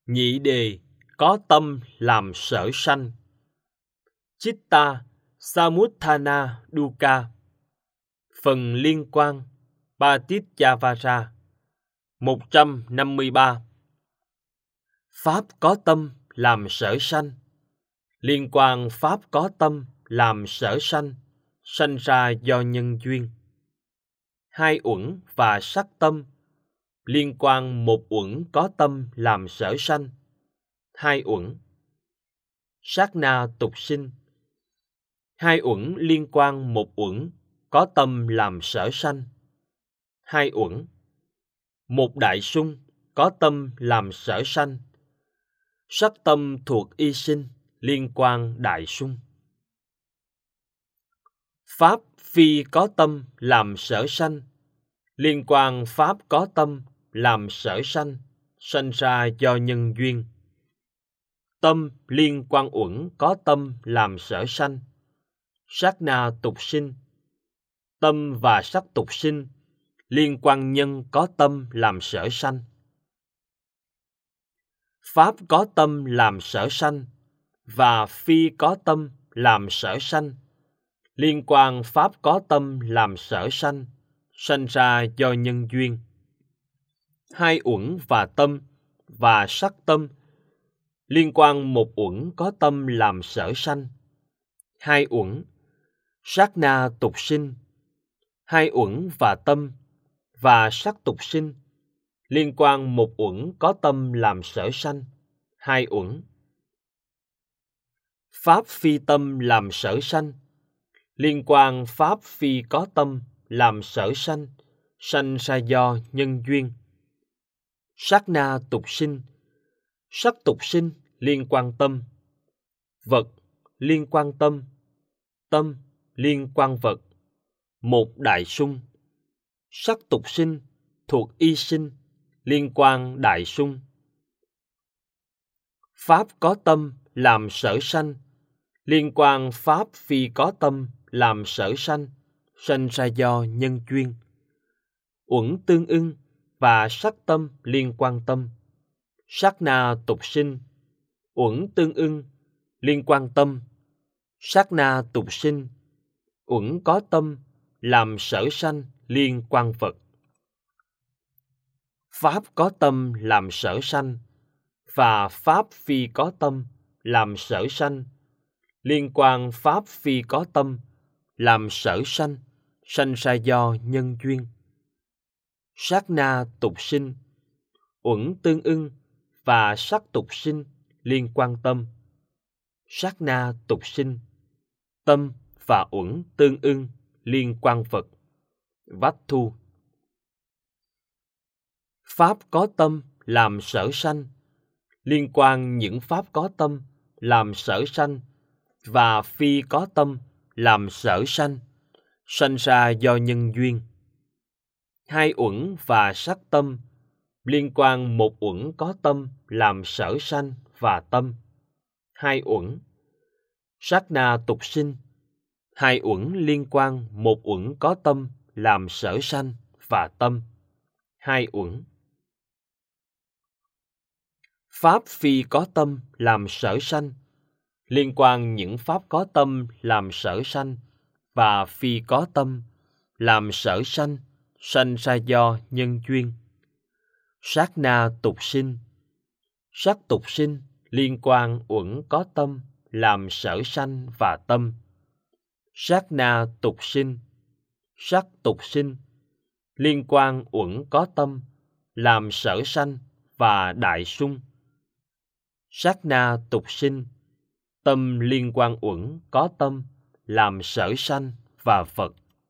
Nhị đề có tâm làm sở sanh. Chitta Samutthana Dukkha. Phần liên quan Paticca 153. Pháp có tâm làm sở sanh. Liên quan pháp có tâm làm sở sanh, sanh ra do nhân duyên. Hai uẩn và sắc tâm. Liên quan một uẩn có tâm làm sở sanh. Hai uẩn. Sát na tục sinh. Hai uẩn liên quan một uẩn có tâm làm sở sanh. Hai uẩn. Một đại sung có tâm làm sở sanh. Sắc tâm thuộc y sinh liên quan đại sung. Pháp phi có tâm làm sở sanh. Liên quan pháp có tâm làm sở sanh, sanh ra do nhân duyên. Tâm liên quan uẩn có tâm làm sở sanh. Sát na tục sinh. Tâm và sắc tục sinh liên quan nhân có tâm làm sở sanh. Pháp có tâm làm sở sanh và phi có tâm làm sở sanh. Liên quan pháp có tâm làm sở sanh, sanh ra do nhân duyên. Hai uẩn và tâm và sắc tâm liên quan một uẩn có tâm làm sở sanh. Hai uẩn. Sát na tục sinh. Hai uẩn và tâm và sắc tục sinh liên quan một uẩn có tâm làm sở sanh. Hai uẩn. Pháp phi tâm làm sở sanh. Liên quan pháp phi có tâm làm sở sanh, sanh ra do nhân duyên. Sát na tục sinh. Sắc tục sinh liên quan tâm. Vật liên quan tâm. Tâm liên quan vật. Một đại sung. Sắc tục sinh thuộc y sinh liên quan đại sung. Pháp có tâm làm sở sanh. Liên quan pháp phi có tâm làm sở sanh, sanh ra do nhân duyên. Uẩn tương ưng và sắc tâm liên quan tâm. Sát na tục sinh. Uẩn tương ưng liên quan tâm. Sát na tục sinh. Uẩn có tâm làm sở sanh liên quan vật. Pháp có tâm làm sở sanh và pháp phi có tâm làm sở sanh. Liên quan pháp phi có tâm làm sở sanh, sanh ra do nhân duyên. Sát na tục sinh. Uẩn tương ưng và sắc tục sinh liên quan tâm. Sát na tục sinh. Tâm và uẩn tương ưng liên quan vật. Vách thu. Pháp có tâm làm sở sanh. Liên quan những pháp có tâm làm sở sanh và phi có tâm làm sở sanh, sanh ra do nhân duyên. Hai uẩn và sắc tâm liên quan một uẩn có tâm làm sở sanh và tâm. Hai uẩn. Sát na tục sinh. Hai uẩn liên quan một uẩn có tâm làm sở sanh và tâm. Hai uẩn. Pháp phi có tâm làm sở sanh. Liên quan những pháp có tâm làm sở sanh và phi có tâm làm sở sanh, sanh ra do nhân duyên. Sát na tục sinh. Sắc tục sinh liên quan uẩn có tâm làm sở sanh và tâm. Sát na tục sinh. Sắc tục sinh liên quan uẩn có tâm làm sở sanh và đại sung. Sát na tục sinh. Tâm liên quan uẩn có tâm làm sở sanh và vật.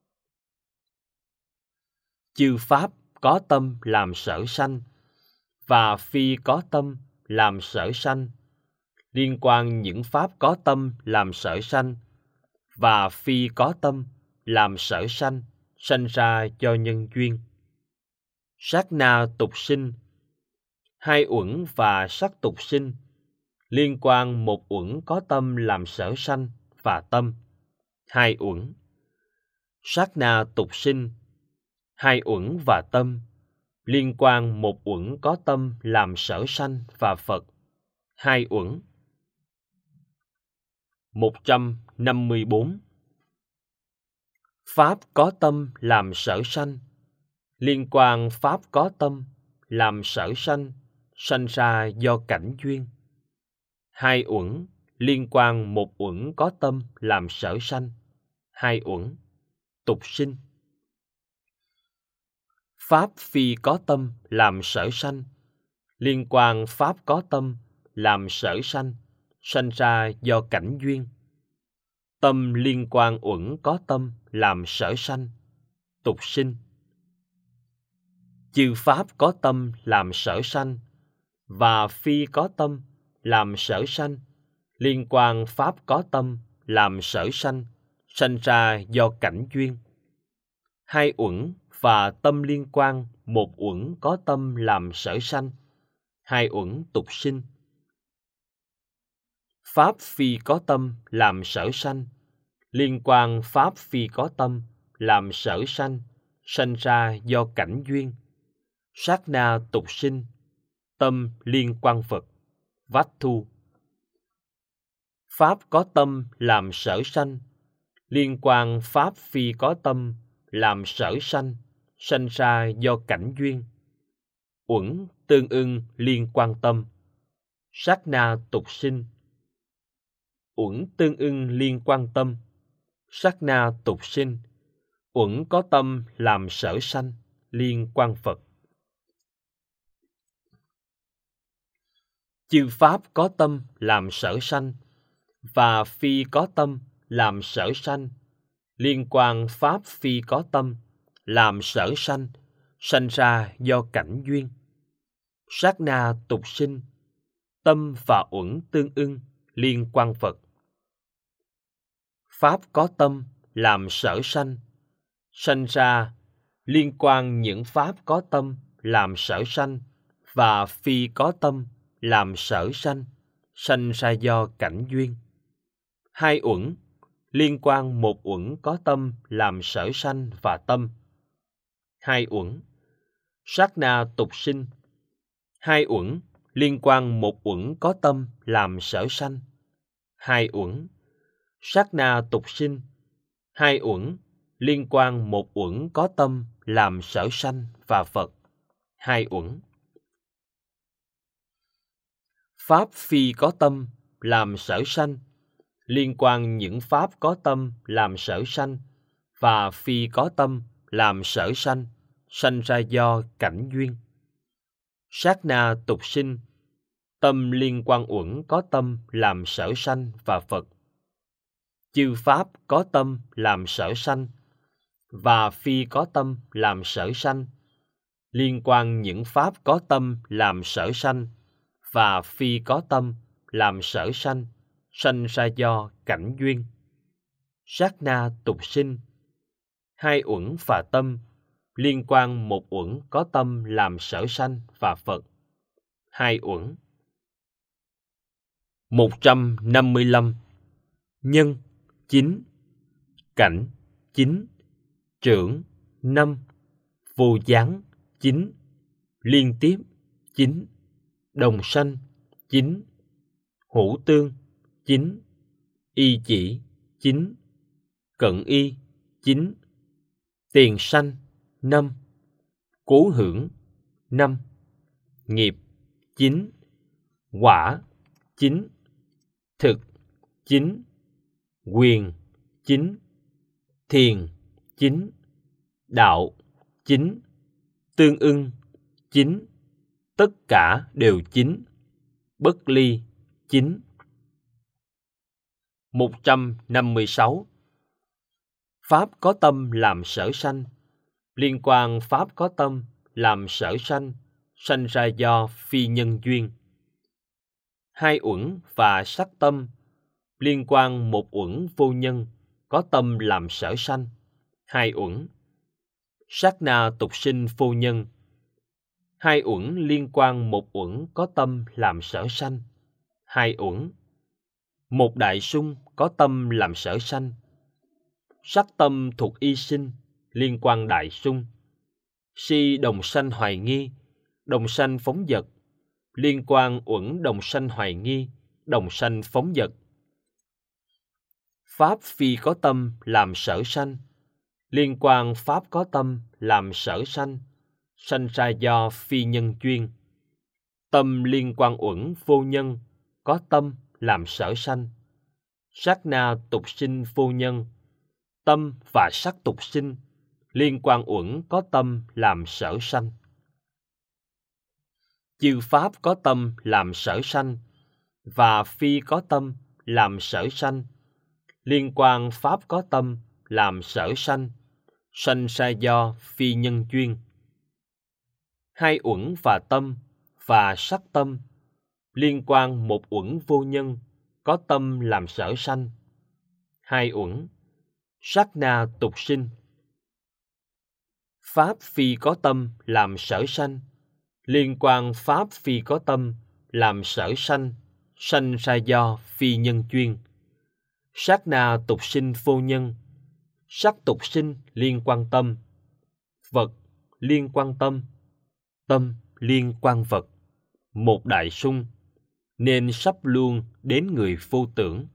Chư pháp có tâm làm sở sanh và phi có tâm làm sở sanh. Liên quan những pháp có tâm làm sở sanh và phi có tâm làm sở sanh, sanh ra do nhân duyên. Sát na tục sinh. Hai uẩn và sắc tục sinh liên quan một uẩn có tâm làm sở sanh và tâm. Hai uẩn. Sát na tục sinh. Hai uẩn và tâm liên quan một uẩn có tâm làm sở sanh và Phật. Hai uẩn. 154. Pháp có tâm làm sở sanh, liên quan pháp có tâm làm sở sanh, sanh ra do cảnh duyên. Hai uẩn liên quan một uẩn có tâm làm sở sanh. Hai uẩn. Tục sinh. Pháp phi có tâm làm sở sanh, liên quan pháp có tâm làm sở sanh, sanh ra do cảnh duyên. Tâm liên quan uẩn có tâm làm sở sanh. Tục sinh. Chư pháp có tâm làm sở sanh và phi có tâm làm sở sanh, liên quan pháp có tâm làm sở sanh, sanh ra do cảnh duyên. Hai uẩn và tâm liên quan một uẩn có tâm làm sở sanh. Hai uẩn tục sinh. Pháp phi có tâm làm sở sanh, liên quan pháp phi có tâm làm sở sanh, sanh ra do cảnh duyên. Sát na tục sinh. Tâm liên quan Phật. Vách thu. Pháp có tâm làm sở sanh, liên quan pháp phi có tâm làm sở sanh, sanh ra do cảnh duyên. Uẩn tương ưng liên quan tâm. Sát na tục sinh. Uẩn tương ưng liên quan tâm. Sát na tục sinh. Uẩn có tâm làm sở sanh, liên quan Phật. Chư pháp có tâm làm sở sanh và phi có tâm làm sở sanh, liên quan pháp phi có tâm làm sở sanh, sanh ra do cảnh duyên. Sát na tục sinh. Tâm và uẩn tương ưng liên quan Phật. Pháp có tâm làm sở sanh, sanh ra liên quan những pháp có tâm làm sở sanh và phi có tâm làm sở sanh, sanh ra do cảnh duyên. Hai uẩn liên quan một uẩn có tâm làm sở sanh và tâm. Hai uẩn. Sát na tục sinh. Hai uẩn liên quan một uẩn có tâm làm sở sanh. Hai uẩn. Sát na tục sinh. Hai uẩn liên quan một uẩn có tâm làm sở sanh và Phật. Hai uẩn. Pháp phi có tâm làm sở sanh, liên quan những pháp có tâm làm sở sanh và phi có tâm làm sở sanh, sanh ra do cảnh duyên. Sát na tục sinh. Tâm liên quan uẩn có tâm làm sở sanh và Phật. Chư pháp có tâm làm sở sanh và phi có tâm làm sở sanh, liên quan những pháp có tâm làm sở sanh và phi có tâm làm sở sanh, sanh ra do cảnh duyên. Sát na tục sinh. Hai uẩn và tâm liên quan một uẩn có tâm làm sở sanh và Phật. Hai uẩn. 155. Nhân 9, cảnh 9, trưởng 5, vô gián 9, liên tiếp 9, đồng sanh 9, hữu tương 9, y chỉ 9, cận y 9, tiền sanh 5, cố hưởng 5, nghiệp 9, quả 9, thực 9, quyền 9, thiền 9, đạo 9, tương ưng 9, tất cả đều 9, bất ly 9. 156. Pháp có tâm làm sở sanh, liên quan pháp có tâm làm sở sanh, sanh ra do phi nhân duyên. Hai uẩn và sắc tâm liên quan một uẩn vô nhân có tâm làm sở sanh. Hai uẩn. Sát na tục sinh vô nhân. Hai uẩn liên quan một uẩn có tâm làm sở sanh. Hai uẩn. Một đại sung có tâm làm sở sanh. Sắc tâm thuộc y sinh liên quan đại sung. si đồng sanh hoài nghi, đồng sanh phóng dật, liên quan uẩn đồng sanh hoài nghi, đồng sanh phóng dật. Pháp phi có tâm làm sở sanh, liên quan pháp có tâm làm sở sanh, sanh ra do phi nhân duyên. Tâm liên quan uẩn vô nhân, có tâm làm sở sanh. Sát na tục sinh vô nhân, tâm và sắc tục sinh, liên quan uẩn có tâm làm sở sanh. Chư pháp có tâm làm sở sanh, và phi có tâm làm sở sanh, liên quan pháp có tâm làm sở sanh, sanh ra do phi nhân duyên. Hai uẩn và tâm và sắc tâm, liên quan một uẩn vô nhân, có tâm làm sở sanh. Hai uẩn, sát na tục sinh. Pháp phi có tâm làm sở sanh, liên quan pháp phi có tâm làm sở sanh, sanh ra do phi nhân duyên. Sát na tục sinh vô nhân, sắc tục sinh liên quan tâm, vật liên quan tâm liên quan vật, một đại sung, nên sắp luôn đến người vô tưởng.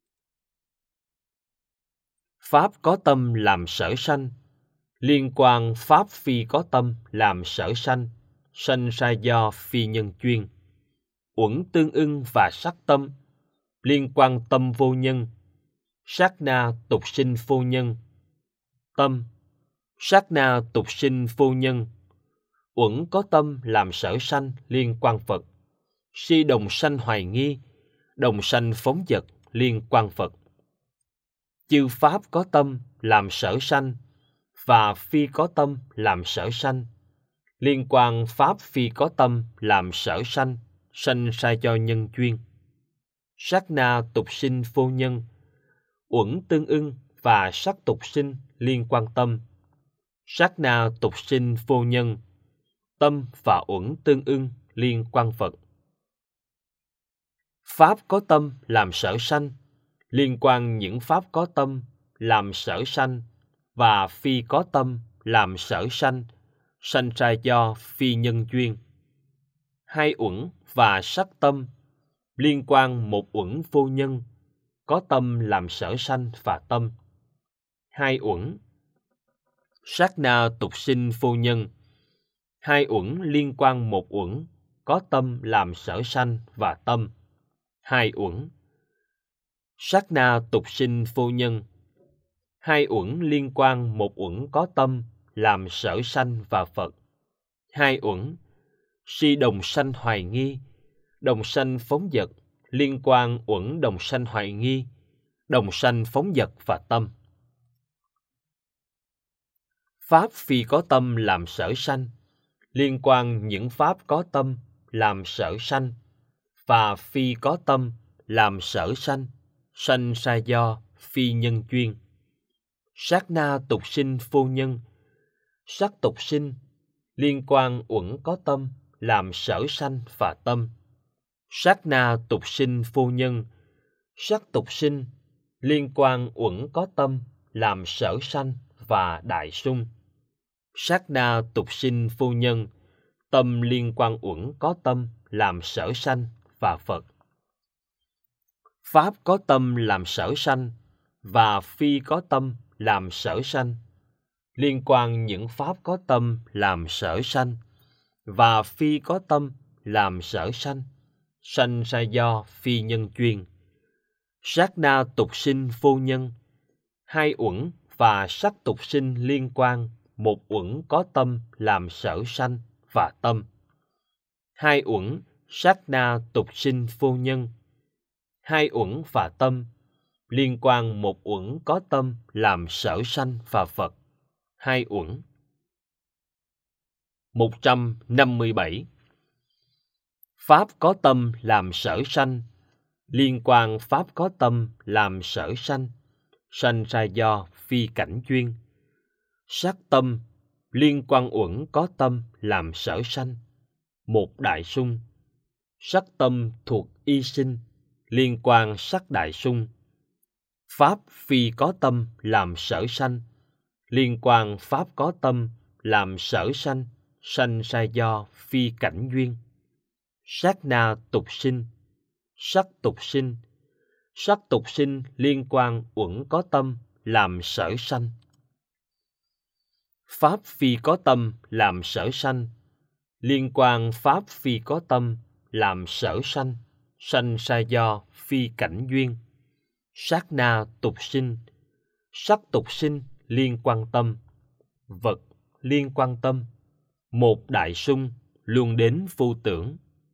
Pháp có tâm làm sở sanh, liên quan pháp phi có tâm làm sở sanh, sanh ra do phi nhân duyên. Uẩn tương ưng và sắc tâm, liên quan tâm vô nhân, sát na tục sinh vô nhân. Tâm, sát na tục sinh vô nhân. Uẩn có tâm làm sở sanh liên quan Phật, si đồng sanh hoài nghi, đồng sanh phóng dật liên quan Phật. Chư pháp có tâm làm sở sanh, và phi có tâm làm sở sanh, liên quan pháp phi có tâm làm sở sanh, sanh ra do nhân duyên. Sát na tục sinh vô nhân, uẩn tương ưng và sắc tục sinh liên quan tâm. Sát na tục sinh vô nhân, tâm và uẩn tương ưng liên quan Phật. Pháp có tâm làm sở sanh, liên quan những pháp có tâm làm sở sanh, và phi có tâm làm sở sanh, sanh ra do phi nhân duyên. Hai uẩn và sắc tâm, liên quan một uẩn vô nhân, có tâm làm sở sanh và tâm. Hai uẩn, sát na tục sinh vô nhân. Hai uẩn liên quan một uẩn, có tâm làm sở sanh và tâm. Hai uẩn, sát na tục sinh vô nhân. Hai uẩn liên quan một uẩn có tâm làm sở sanh và Phật. Hai uẩn, si đồng sanh hoài nghi, đồng sanh phóng dật, liên quan uẩn đồng sanh hoài nghi, đồng sanh phóng dật và tâm. Pháp phi có tâm làm sở sanh, liên quan những pháp có tâm làm sở sanh, và phi có tâm làm sở sanh, sanh ra do phi nhân duyên. Sát na tục sinh vô nhân, sắc tục sinh, liên quan uẩn có tâm làm sở sanh và tâm. Sát na tục sinh vô nhân, sắc tục sinh, liên quan uẩn có tâm làm sở sanh và đại sung. Sát na tục sinh vô nhân, tâm liên quan uẩn có tâm làm sở sanh và Phật. Pháp có tâm làm sở sanh, và phi có tâm làm sở sanh, liên quan những pháp có tâm làm sở sanh, và phi có tâm làm sở sanh, sanh ra do phi nhân duyên. Sát na tục sinh vô nhân, hai uẩn và sắc tục sinh liên quan một uẩn có tâm làm sở sanh và tâm. Hai uẩn, sát na tục sinh vô nhân. Hai uẩn và tâm, liên quan một uẩn có tâm làm sở sanh và Phật. Hai uẩn. 157. Pháp có tâm làm sở sanh, liên quan pháp có tâm làm sở sanh, sanh ra do phi cảnh duyên. Sắc tâm, liên quan uẩn có tâm làm sở sanh, một đại sung. Sắc tâm thuộc y sinh, liên quan sắc đại sung. Pháp phi có tâm làm sở sanh, liên quan pháp có tâm làm sở sanh, sanh ra do phi cảnh duyên. Sát na tục sinh, sắc tục sinh. Sắc tục sinh liên quan uẩn có tâm làm sở sanh. Pháp phi có tâm làm sở sanh, liên quan pháp phi có tâm làm sở sanh, sanh ra do phi cảnh duyên. Sát na tục sinh, sắc tục sinh liên quan tâm, vật liên quan tâm, một đại sung luôn đến phu tưởng.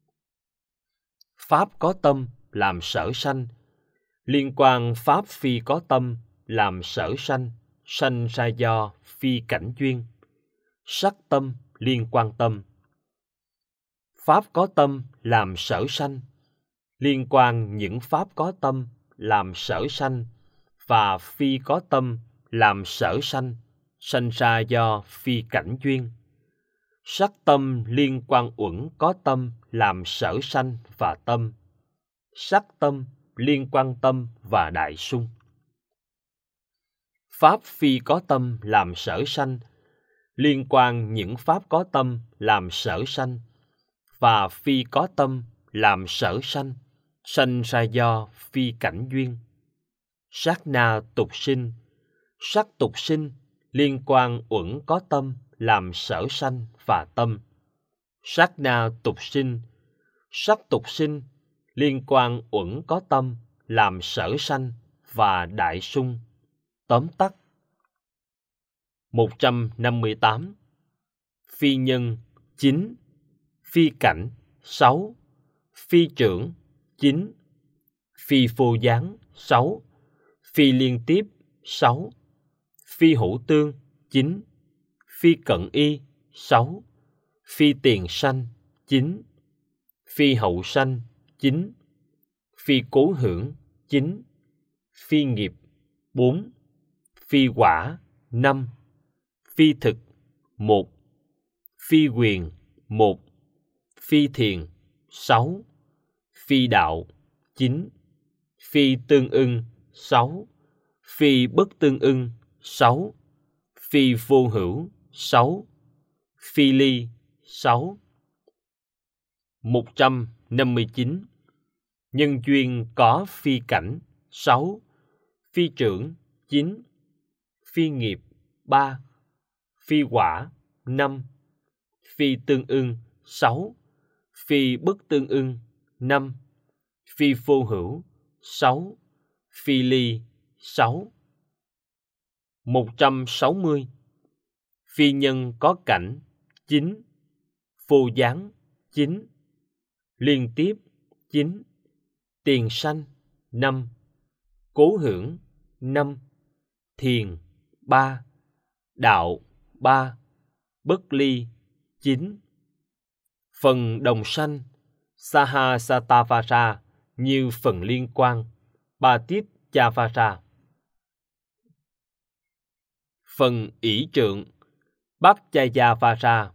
Pháp có tâm làm sở sanh, liên quan pháp phi có tâm làm sở sanh, sanh ra do phi cảnh duyên. Sắc tâm liên quan tâm. Pháp có tâm làm sở sanh, liên quan những pháp có tâm làm sở sanh và phi có tâm làm sở sanh, sanh ra do phi cảnh duyên. Sắc tâm liên quan uẩn có tâm làm sở sanh và tâm. Sắc tâm liên quan tâm và đại sung. Pháp phi có tâm làm sở sanh, liên quan những pháp có tâm làm sở sanh và phi có tâm làm sở sanh, sanh ra do phi cảnh duyên. Sát na tục sinh, sắc tục sinh liên quan uẩn có tâm làm sở sanh và tâm. Sát na tục sinh, sắc tục sinh liên quan uẩn có tâm làm sở sanh và đại sung. Tóm tắt. 158. Phi nhân 9, phi cảnh 6, phi trưởng 9, phi phô gián 6, phi liên tiếp 6, phi hữu tương 9, phi cận y 6, phi tiền sanh 9, phi hậu sanh 9, phi cố hưởng 9, phi nghiệp 4, phi quả 5, phi thực 1, phi quyền 1, phi thiền 6, phi đạo 9, phi tương ưng 6, phi bất tương ưng 6, phi vô hữu 6, phi ly 6. 159. Nhân duyên có phi cảnh 6, phi trưởng 9, phi nghiệp 3, phi quả 5, phi tương ưng 6, phi bất tương ưng 5, phi vô hữu 6, phi ly 6. 160. Phi nhân có cảnh 9, vô gián 9, liên tiếp 9, tiền sanh 5, cố hưởng 5, thiền 3, đạo 3, bất ly 9. Phần đồng sanh Sahasatavara như phần liên quan Patitchavara. Phần ỷ trượng Bhaccayavara.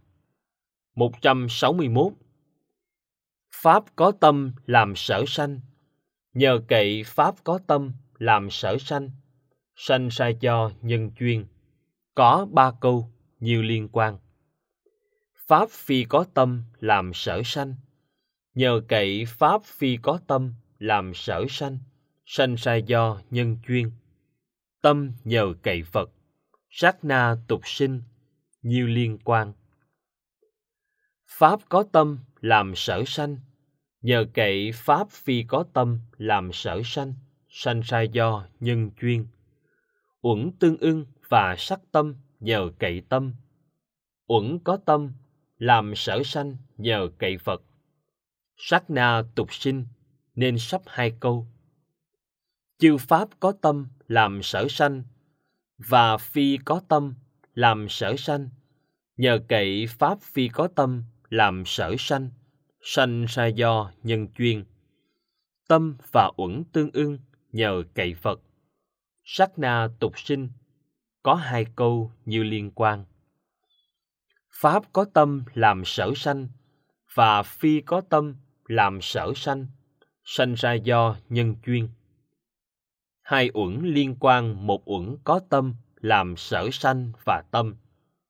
161. Pháp có tâm làm sở sanh, nhờ cậy pháp có tâm làm sở sanh, sanh ra do nhân duyên. Có 3 câu, nhiều liên quan. Pháp phi có tâm làm sở sanh, nhờ cậy pháp phi có tâm làm sở sanh, sanh ra do nhân duyên. Tâm nhờ cậy Phật, sát na tục sinh, nhiều liên quan. Pháp có tâm làm sở sanh, nhờ cậy pháp phi có tâm làm sở sanh, sanh ra do nhân duyên. Uẩn tương ưng và sắc tâm nhờ cậy tâm. Uẩn có tâm làm sở sanh nhờ cậy Phật. Sát na tục sinh nên sắp 2 câu. Chư pháp có tâm làm sở sanh và phi có tâm làm sở sanh, nhờ cậy pháp phi có tâm làm sở sanh, sanh ra do nhân duyên. Tâm và uẩn tương ưng nhờ cậy Phật. Sát na tục sinh có 2 câu như liên quan. Pháp có tâm làm sở sanh và phi có tâm làm sở sanh, sanh ra do nhân duyên. 2 uẩn liên quan một uẩn có tâm làm sở sanh và tâm.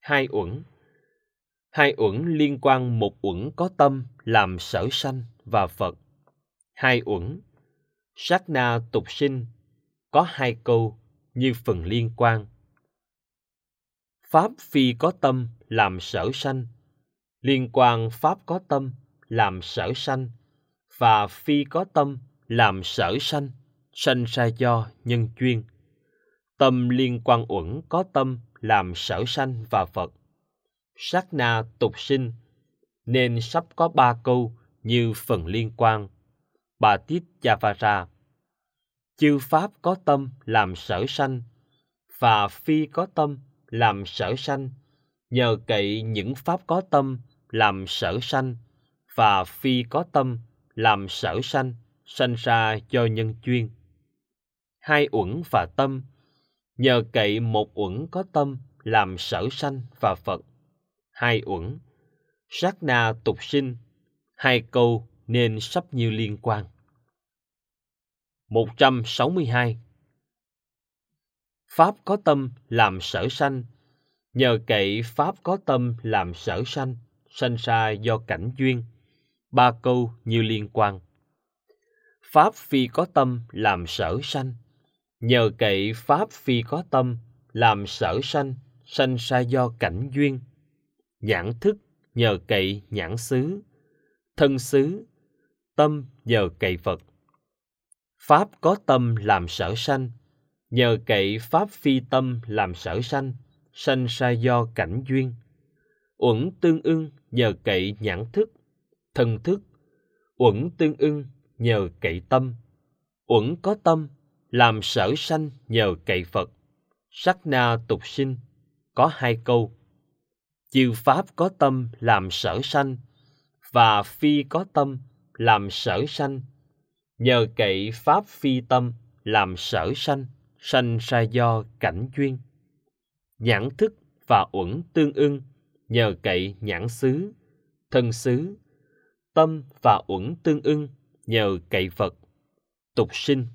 Hai uẩn. Hai uẩn liên quan một uẩn có tâm làm sở sanh và Phật. Hai uẩn. Sát na tục sinh có hai câu như phần liên quan. Pháp phi có tâm làm sở sanh, liên quan pháp có tâm làm sở sanh, và phi có tâm làm sở sanh, sanh ra do nhân duyên. Tâm liên quan uẩn có tâm làm sở sanh và Phật. Sát na tục sinh nên sắp có ba câu như phần liên quan. Bà Tít Javara. Chư pháp có tâm làm sở sanh, và phi có tâm làm sở sanh, nhờ cậy những pháp có tâm làm sở sanh và phi có tâm làm sở sanh, sanh ra do nhân duyên. Hai uẩn và tâm, nhờ cậy một uẩn có tâm làm sở sanh và Phật. Hai uẩn. Sát na tục sinh, hai câu nên sắp như liên quan. 162. Pháp có tâm làm sở sanh, nhờ cậy pháp có tâm làm sở sanh, sanh ra do cảnh duyên. Ba câu như liên quan. Pháp phi có tâm làm sở sanh, nhờ cậy pháp phi có tâm làm sở sanh, sanh ra do cảnh duyên. Nhãn thức nhờ cậy nhãn xứ, thân xứ, tâm nhờ cậy Phật. Pháp có tâm làm sở sanh, nhờ cậy pháp phi tâm làm sở sanh, sanh ra do cảnh duyên. Uẩn tương ưng nhờ cậy nhãn thức, thân thức. Uẩn tương ưng nhờ cậy tâm. Uẩn có tâm làm sở sanh nhờ cậy Phật. Sát na tục sinh có hai câu. Chư pháp có tâm làm sở sanh, và phi có tâm làm sở sanh, nhờ cậy pháp phi tâm làm sở sanh, sanh ra do cảnh duyên. Nhãn thức và uẩn tương ưng nhờ cậy nhãn xứ, thân xứ. Tâm và uẩn tương ưng nhờ cậy Phật. Tục sinh.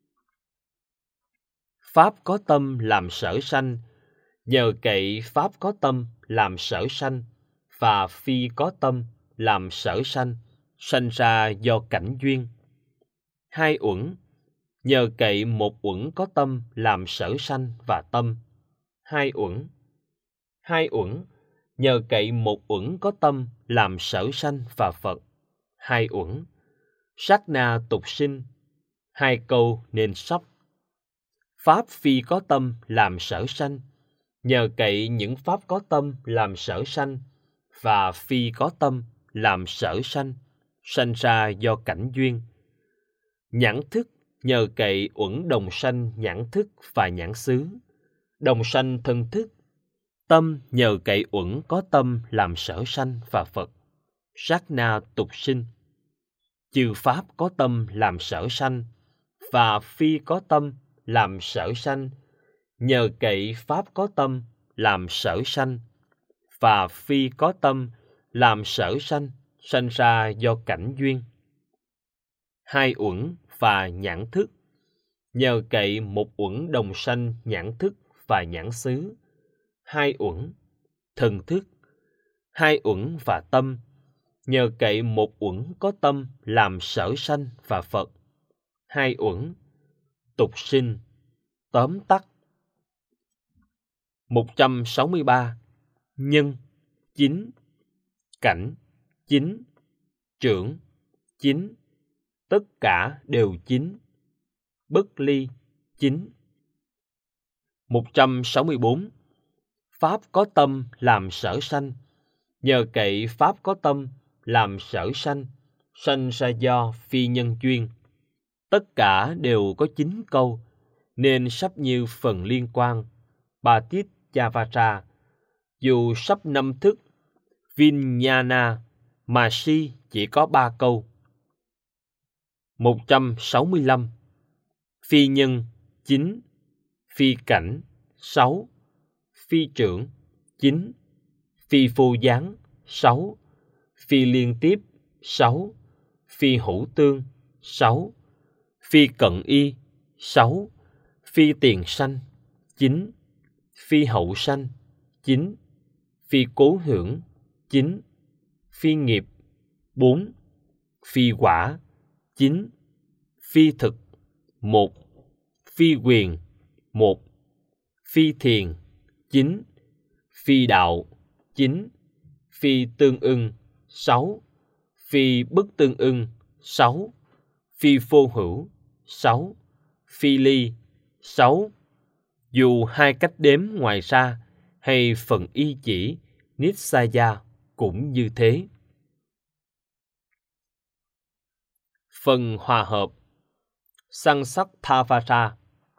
Pháp có tâm làm sở sanh, nhờ cậy pháp có tâm làm sở sanh, và phi có tâm làm sở sanh, sanh ra do cảnh duyên. Hai uẩn. Nhờ cậy một uẩn có tâm làm sở sanh và tâm. Hai uẩn. Hai uẩn. Nhờ cậy một uẩn có tâm làm sở sanh và Phật. Hai uẩn. Sát na tục sinh, hai câu nên sắp. Pháp phi có tâm làm sở sanh, nhờ cậy những pháp có tâm làm sở sanh, và phi có tâm làm sở sanh, sanh ra do cảnh duyên. Nhãn thức nhờ cậy uẩn đồng sanh nhãn thức và nhãn xứ, đồng sanh thân thức. Tâm nhờ cậy uẩn có tâm làm sở sanh và Phật. Sát na tục sinh. Chư pháp có tâm làm sở sanh, và phi có tâm làm sở sanh, nhờ cậy pháp có tâm làm sở sanh, và phi có tâm làm sở sanh, sanh ra do cảnh duyên. Hai uẩn và nhãn thức, nhờ cậy một uẩn đồng sanh nhãn thức và nhãn xứ. Hai uẩn. Thần thức. Hai uẩn và tâm, nhờ cậy một uẩn có tâm làm sở sanh và Phật. Hai uẩn. Tục sinh. Tóm tắt. 163. Nhân. Chính. Cảnh. Chính. Trưởng. Chính. Tất cả đều chính. Bất ly. Chính. 164. Pháp có tâm làm sở sanh, nhờ cậy pháp có tâm làm sở sanh, sanh ra do phi nhân duyên. Tất cả đều có 9 câu, nên sắp như phần liên quan. Bà Tít Javara. Dù sắp 5 thức Vijnana mà si chỉ có 3 câu. 165. Phi nhân 9, phi cảnh 6, phi trưởng 9, phi phu gián 6, phi liên tiếp 6, phi hữu tương 6, phi cận y 6, phi tiền sanh 9, phi hậu sanh 9, phi cố hưởng 9, phi nghiệp 4, phi quả 9, phi thực 1, phi quyền 1, phi thiền 9, phi đạo 9, phi tương ưng 6, phi bất tương ưng 6, phi vô hữu 6, phi ly 6. Dù hai cách đếm ngoài ra hay phần y chỉ Nissaya cũng như thế. Phần hòa hợp Sansakhavara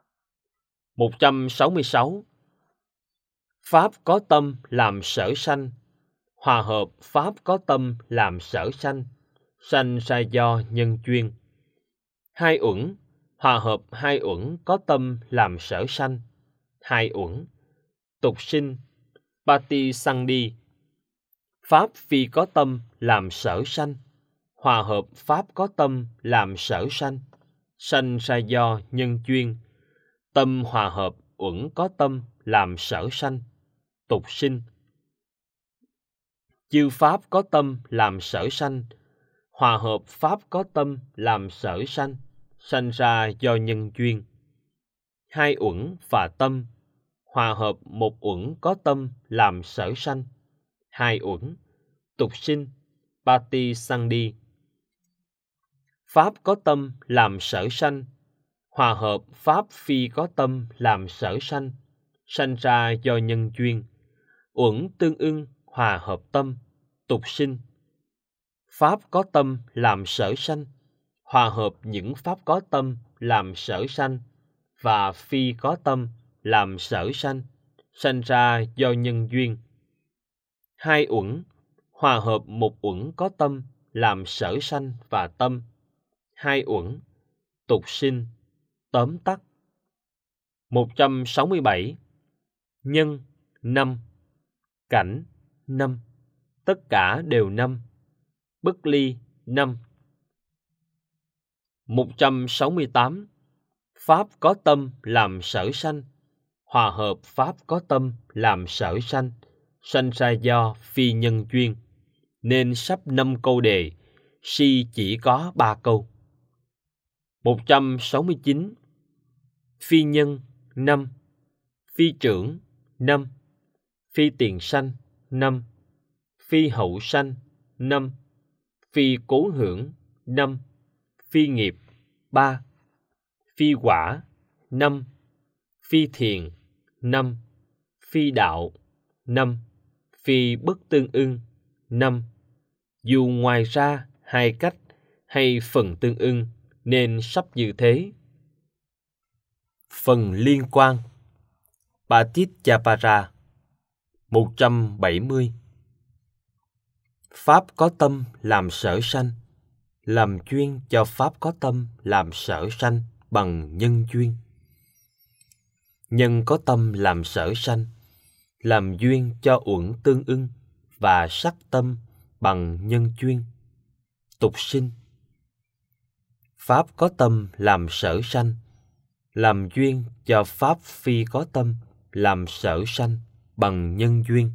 166. Pháp có tâm làm sở sanh, hòa hợp Pháp có tâm làm sở sanh, sanh ra do nhân duyên. Hai uẩn, hòa hợp hai uẩn có tâm làm sở sanh, hai uẩn, tục sinh, Patisandhi. Pháp phi có tâm làm sở sanh, hòa hợp Pháp có tâm làm sở sanh, sanh ra do nhân duyên. Tâm hòa hợp uẩn có tâm làm sở sanh, tục sinh. Chư Pháp có tâm làm sở sanh, hòa hợp Pháp có tâm làm sở sanh, sanh ra do nhân duyên. Hai uẩn và tâm, hòa hợp một uẩn có tâm làm sở sanh, hai uẩn, tục sinh, Patisandhi. Pháp có tâm làm sở sanh, hòa hợp Pháp phi có tâm làm sở sanh, sanh ra do nhân duyên. Uẩn tương ưng hòa hợp tâm, tục sinh. Pháp có tâm làm sở sanh, hòa hợp những Pháp có tâm làm sở sanh và phi có tâm làm sở sanh, sanh ra do nhân duyên. Hai uẩn, hòa hợp một uẩn có tâm làm sở sanh và tâm. Hai uẩn, tục sinh, tóm tắt. 167. Nhân 5, cảnh 5, tất cả đều 5, bất ly 5. 168. Pháp có tâm làm sở sanh, hòa hợp Pháp có tâm làm sở sanh, sanh ra do phi nhân duyên, nên sắp 5 câu đề, si chỉ có 3 câu. 169. Phi nhân 5, phi trưởng 5, phi tiền sanh 5, phi hậu sanh 5, phi cố hưởng 5, phi nghiệp 3, phi quả 5, phi thiền 5, phi đạo 5, phi bất tương ưng 5. Dù ngoài ra hai cách hay phần tương ưng nên sắp như thế. Phần liên quan Paticapara 170. Pháp có tâm làm sở sanh, làm duyên cho Pháp có tâm làm sở sanh bằng nhân duyên. Nhân có tâm làm sở sanh, làm duyên cho uẩn tương ưng và sắc tâm bằng nhân duyên, tục sinh. Pháp có tâm làm sở sanh, làm duyên cho Pháp phi có tâm làm sở sanh bằng nhân duyên.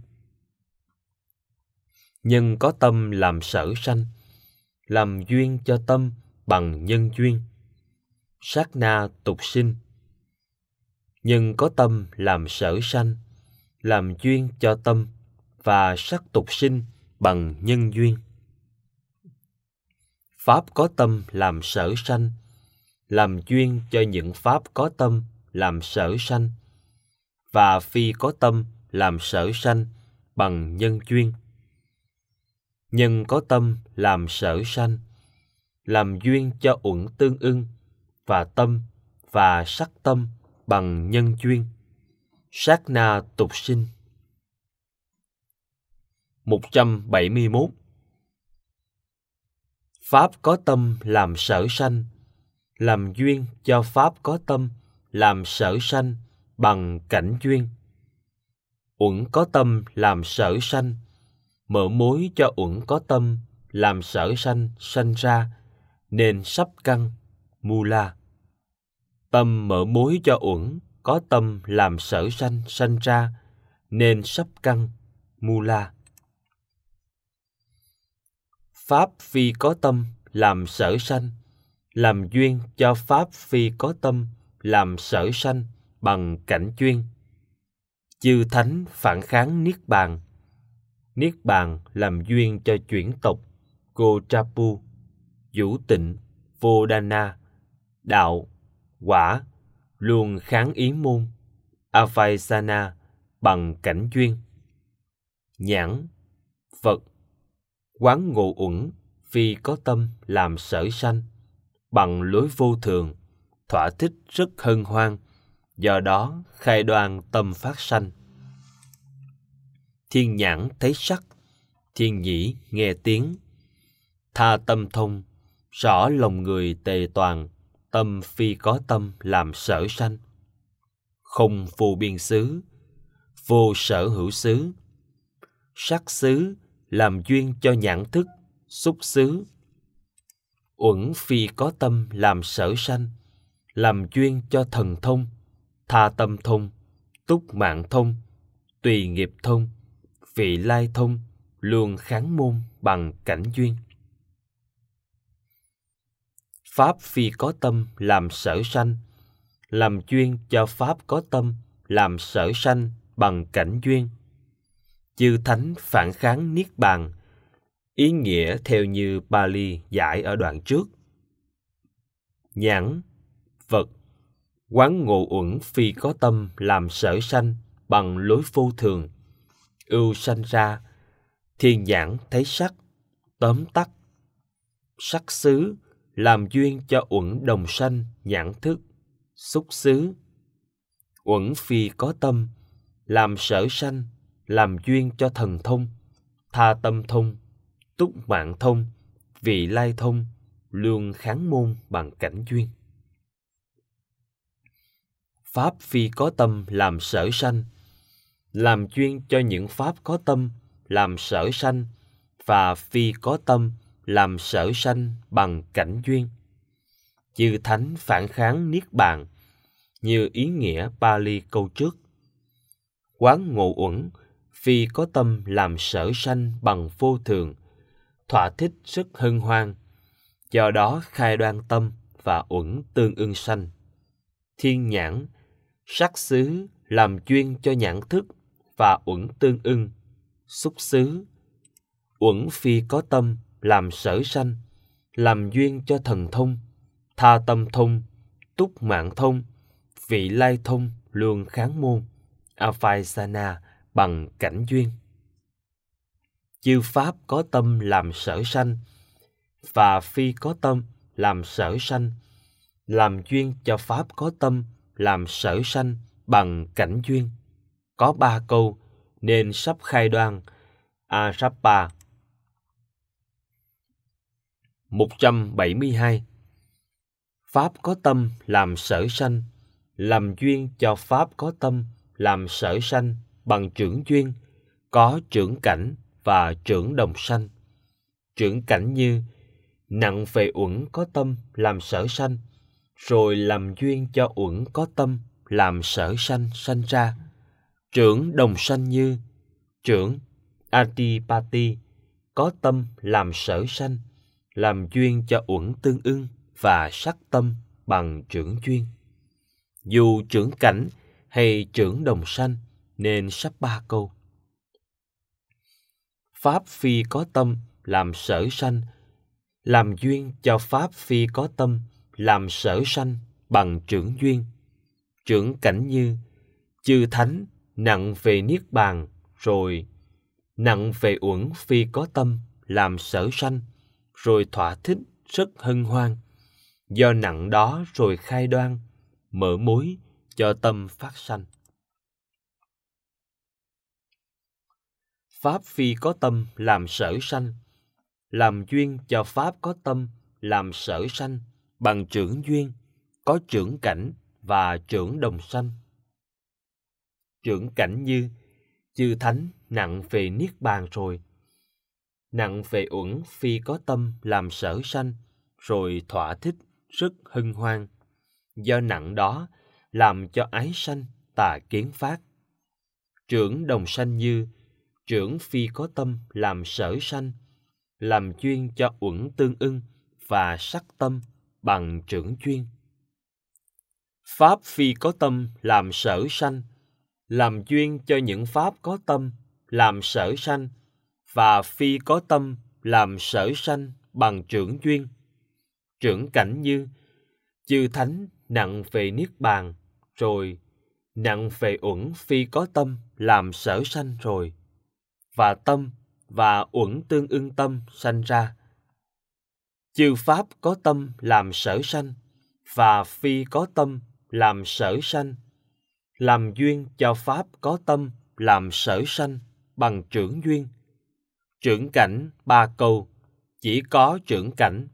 Nhân có tâm làm sở sanh, làm duyên cho tâm bằng nhân duyên, sát na tục sinh. Nhân có tâm làm sở sanh, làm duyên cho tâm và sắc tục sinh bằng nhân duyên. Pháp có tâm làm sở sanh, làm duyên cho những Pháp có tâm làm sở sanh và phi có tâm làm sở sanh bằng nhân duyên. Nhân có tâm làm sở sanh, làm duyên cho uẩn tương ưng và tâm và sắc tâm bằng nhân duyên, sát na tục sinh. 171. Pháp có tâm làm sở sanh, làm duyên cho Pháp có tâm làm sở sanh bằng cảnh duyên. Uẩn có tâm làm sở sanh, mở mối cho uẩn có tâm làm sở sanh sanh ra, nên sắp căn, mula. Tâm mở mối cho uẩn có tâm làm sở sanh sanh ra, nên sắp căn, Mula. Pháp phi có tâm làm sở sanh, làm duyên cho pháp phi có tâm làm sở sanh bằng cảnh duyên. Chư thánh phản kháng niết bàn. Niết bàn làm duyên cho chuyển tộc Gotrapu, vũ tịnh, vô đana, đạo, quả, luôn kháng ý môn, Avaisana bằng cảnh duyên. Nhãn, Phật, quán ngộ uẩn phi có tâm làm sở sanh, bằng lối vô thường, thỏa thích rất hân hoan, do đó khai đoan tâm phát sanh. Thiên nhãn thấy sắc, thiên nhĩ nghe tiếng, tha tâm thông, rõ lòng người tề toàn, tâm phi có tâm làm sở sanh. Không vô biên xứ, vô sở hữu xứ. Sắc xứ làm duyên cho nhãn thức, xúc xứ. Uẩn phi có tâm làm sở sanh, làm duyên cho thần thông, tha tâm thông, túc mạng thông, tùy nghiệp thông, vị lai thông, luôn kháng môn bằng cảnh duyên. Pháp phi có tâm làm sở sanh, làm duyên cho pháp có tâm làm sở sanh bằng cảnh duyên. Chư thánh phản kháng niết bàn, ý nghĩa theo như Pali giải ở đoạn trước. Nhãn, Phật, quán ngộ uẩn phi có tâm làm sở sanh bằng lối vô thường, ưu sanh ra. Thiên nhãn thấy sắc, tóm tắt. Sắc xứ làm duyên cho uẩn đồng sanh nhãn thức, xúc xứ. Uẩn phi có tâm làm sở sanh, làm duyên cho thần thông, tha tâm thông, túc mạng thông, vị lai thông, luôn kháng môn bằng cảnh duyên. Pháp phi có tâm làm sở sanh, làm duyên cho những pháp có tâm làm sở sanh, và phi có tâm làm sở sanh bằng cảnh duyên. Chư thánh phản kháng niết bàn, như ý nghĩa Pali câu trước. Quán ngộ uẩn phi có tâm làm sở sanh bằng vô thường, thỏa thích rất hân hoan, do đó khai đoan tâm và uẩn tương ưng sanh. Thiên nhãn, sắc xứ làm duyên cho nhãn thức và uẩn tương ưng, xúc xứ. Uẩn phi có tâm làm sở sanh, làm duyên cho thần thông, tha tâm thông, túc mạng thông, vị lai thông, luôn kháng môn, Avaisana bằng cảnh duyên. Chư pháp có tâm làm sở sanh, và phi có tâm làm sở sanh, làm duyên cho pháp có tâm làm sở sanh bằng cảnh duyên. Có 3 câu nên sắp khai đoan Arappa. 172. Pháp có tâm làm sở sanh, làm duyên cho pháp có tâm làm sở sanh bằng trưởng duyên, có trưởng cảnh và trưởng đồng sanh. Trưởng cảnh như nặng về uẩn có tâm làm sở sanh, rồi làm duyên cho uẩn có tâm làm sở sanh sanh ra. Trưởng đồng sanh như trưởng Adipati có tâm làm sở sanh, làm duyên cho uẩn tương ưng và sắc tâm bằng trưởng duyên. Dù trưởng cảnh hay trưởng đồng sanh nên sắp 3 câu. Pháp phi có tâm làm sở sanh, làm duyên cho pháp phi có tâm làm sở sanh bằng trưởng duyên. Trưởng cảnh như chư thánh nặng về niết bàn, rồi nặng về uẩn phi có tâm làm sở sanh, rồi thỏa thích rất hân hoan, do nặng đó rồi khai đoan, mở mối cho tâm phát sanh. Pháp phi có tâm làm sở sanh, làm duyên cho pháp có tâm làm sở sanh bằng trưởng duyên, có trưởng cảnh và trưởng đồng sanh. Trưởng cảnh như chư thánh nặng về niết bàn rồi, nặng về uẩn phi có tâm làm sở sanh, rồi thỏa thích rất hân hoan, do nặng đó làm cho ái sanh tà kiến phát. Trưởng đồng sanh như trưởng phi có tâm làm sở sanh, làm duyên cho uẩn tương ưng và sắc tâm bằng trưởng duyên. Pháp phi có tâm làm sở sanh, làm duyên cho những pháp có tâm làm sở sanh, và phi có tâm làm sở sanh bằng trưởng duyên. Trưởng cảnh như chư thánh nặng về niết bàn rồi, nặng về uẩn phi có tâm làm sở sanh rồi, và tâm và uẩn tương ưng tâm sanh ra. Chư pháp có tâm làm sở sanh, và phi có tâm làm sở sanh, làm duyên cho pháp có tâm làm sở sanh bằng trưởng duyên. Trưởng cảnh ba câu, chỉ có trưởng cảnh.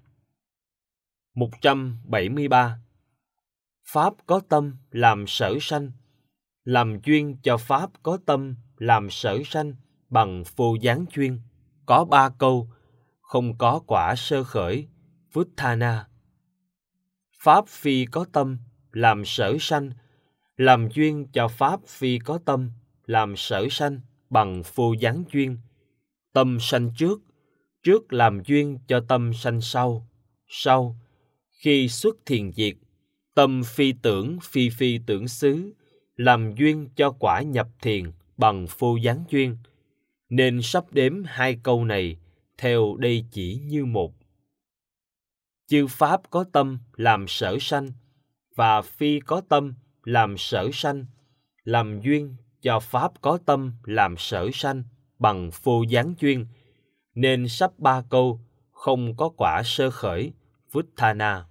173. Pháp có tâm làm sở sanh, làm duyên cho pháp có tâm làm sở sanh bằng vô gián duyên. Có ba câu, không có quả sơ khởi, Vuttana. Pháp phi có tâm làm sở sanh, làm duyên cho pháp phi có tâm làm sở sanh bằng vô gián duyên. Tâm sanh trước, trước làm duyên cho tâm sanh sau, sau. Khi xuất thiền diệt, tâm phi tưởng xứ, làm duyên cho quả nhập thiền bằng vô gián duyên. Nên sắp đếm hai câu này theo đây chỉ như một. Chư pháp có tâm làm sở sanh, và phi có tâm làm sở sanh, làm duyên cho pháp có tâm làm sở sanh bằng vô gián duyên. Nên sắp ba câu, không có quả sơ khởi, Vuttana.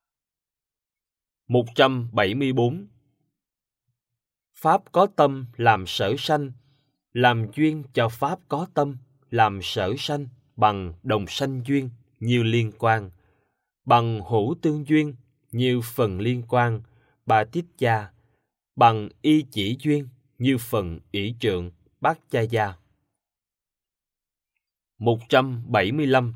174. Pháp có tâm làm sở sanh, làm duyên cho pháp có tâm làm sở sanh bằng đồng sanh duyên như liên quan, bằng hữu tương duyên như phần liên quan, bà tiết gia, bằng y chỉ duyên như phần ỷ trượng, bát cha gia. 175.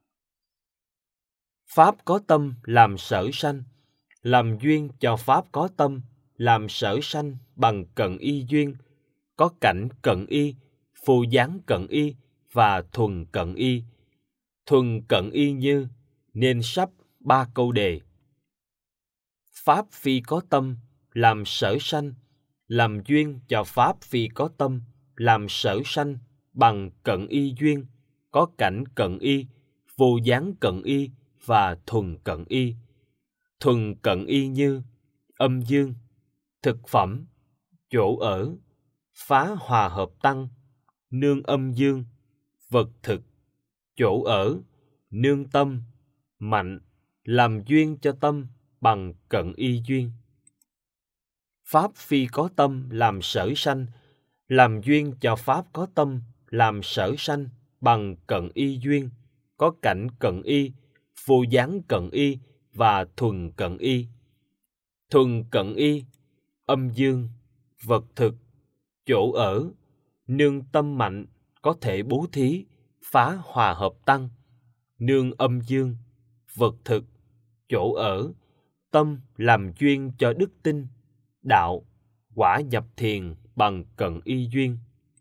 Pháp có tâm làm sở sanh, làm duyên cho pháp có tâm làm sở sanh bằng cận y duyên, có cảnh cận y, phù gián cận y và thuần cận y. Thuần cận y như, nên sắp ba câu đề. Pháp phi có tâm làm sở sanh, làm duyên cho pháp phi có tâm làm sở sanh bằng cận y duyên, có cảnh cận y, vô gián cận y và thuần cận y. Thuần cận y như âm dương, thực phẩm, chỗ ở, phá hòa hợp tăng, nương âm dương, vật thực, chỗ ở, nương tâm, mạnh, làm duyên cho tâm bằng cận y duyên. Pháp phi có tâm làm sở sanh, làm duyên cho pháp có tâm làm sở sanh bằng cận y duyên, có cảnh cận y, vô gián cận y và thuần cận y. Thuần cận y, âm dương, vật thực, chỗ ở, nương tâm mạnh, có thể bố thí, phá hòa hợp tăng, nương âm dương, vật thực, chỗ ở, tâm làm duyên cho đức tin, đạo, quả nhập thiền bằng cận y duyên.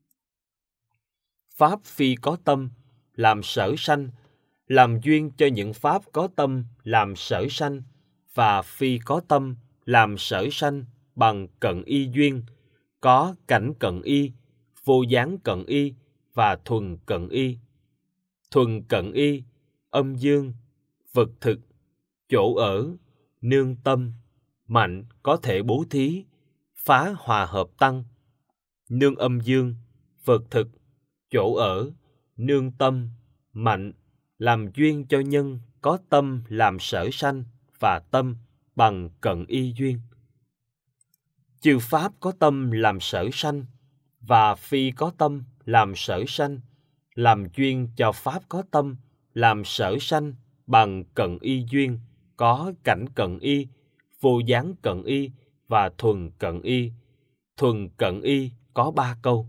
Pháp phi có tâm làm sở sanh, làm duyên cho những pháp có tâm làm sở sanh, và phi có tâm làm sở sanh bằng cận y duyên, có cảnh cận y, vô gián cận y và thuần cận y. Thuần cận y, âm dương, vật thực, chỗ ở, nương tâm, mạnh, có thể bố thí, phá hòa hợp tăng, nương âm dương, vật thực, chỗ ở, nương tâm, mạnh, làm duyên cho nhân có tâm làm sở sanh và tâm bằng cận y duyên. Chư pháp có tâm làm sở sanh, và phi có tâm làm sở sanh, làm duyên cho pháp có tâm làm sở sanh bằng cận y duyên, có cảnh cận y, vô gián cận y và thuần cận y. Thuần cận y có ba câu.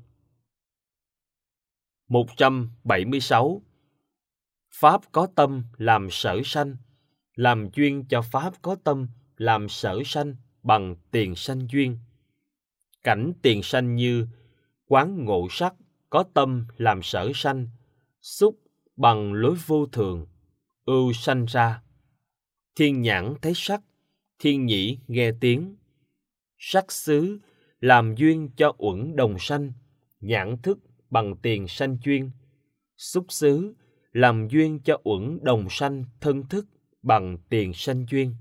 176. Pháp có tâm làm sở sanh, làm duyên cho pháp có tâm làm sở sanh bằng tiền sanh duyên. Cảnh tiền sanh như quán ngộ sắc, có tâm làm sở sanh, xúc bằng lối vô thường, ưu sanh ra. Thiên nhãn thấy sắc, thiên nhĩ nghe tiếng. Sắc xứ làm duyên cho uẩn đồng sanh, nhãn thức bằng tiền sanh duyên. Xúc xứ làm duyên cho uẩn đồng sanh thân thức bằng tiền sanh duyên.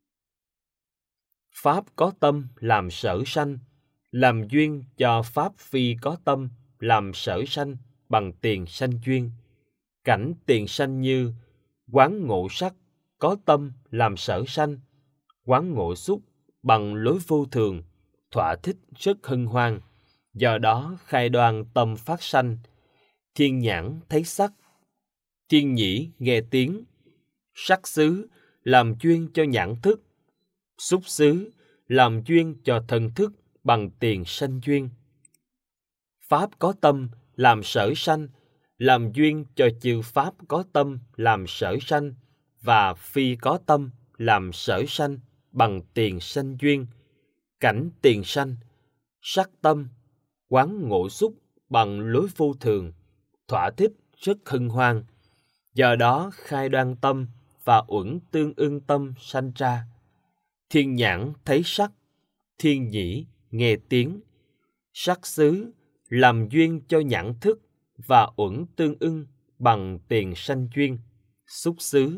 Pháp có tâm làm sở sanh, làm duyên cho pháp phi có tâm làm sở sanh bằng tiền sanh duyên. Cảnh tiền sanh như quán ngộ sắc có tâm làm sở sanh, quán ngộ xúc bằng lối vô thường, thỏa thích rất hân hoan, do đó khai đoan tâm phát sanh. Thiên nhãn thấy sắc, thiên nhĩ nghe tiếng. Sắc xứ làm duyên cho nhãn thức, xúc xứ làm duyên cho thân thức bằng tiền sanh duyên. Pháp có tâm làm sở sanh, làm duyên cho chư pháp có tâm làm sở sanh và phi có tâm làm sở sanh bằng tiền sanh duyên. Cảnh tiền sanh, sắc tâm, quán ngộ xúc bằng lối vô thường, thỏa thích rất hân hoan, do đó khai đoan tâm và uẩn tương ưng tâm sanh ra. Thiên nhãn thấy sắc, thiên nhĩ nghe tiếng. Sắc xứ làm duyên cho nhãn thức và uẩn tương ưng bằng tiền sanh duyên, xúc xứ.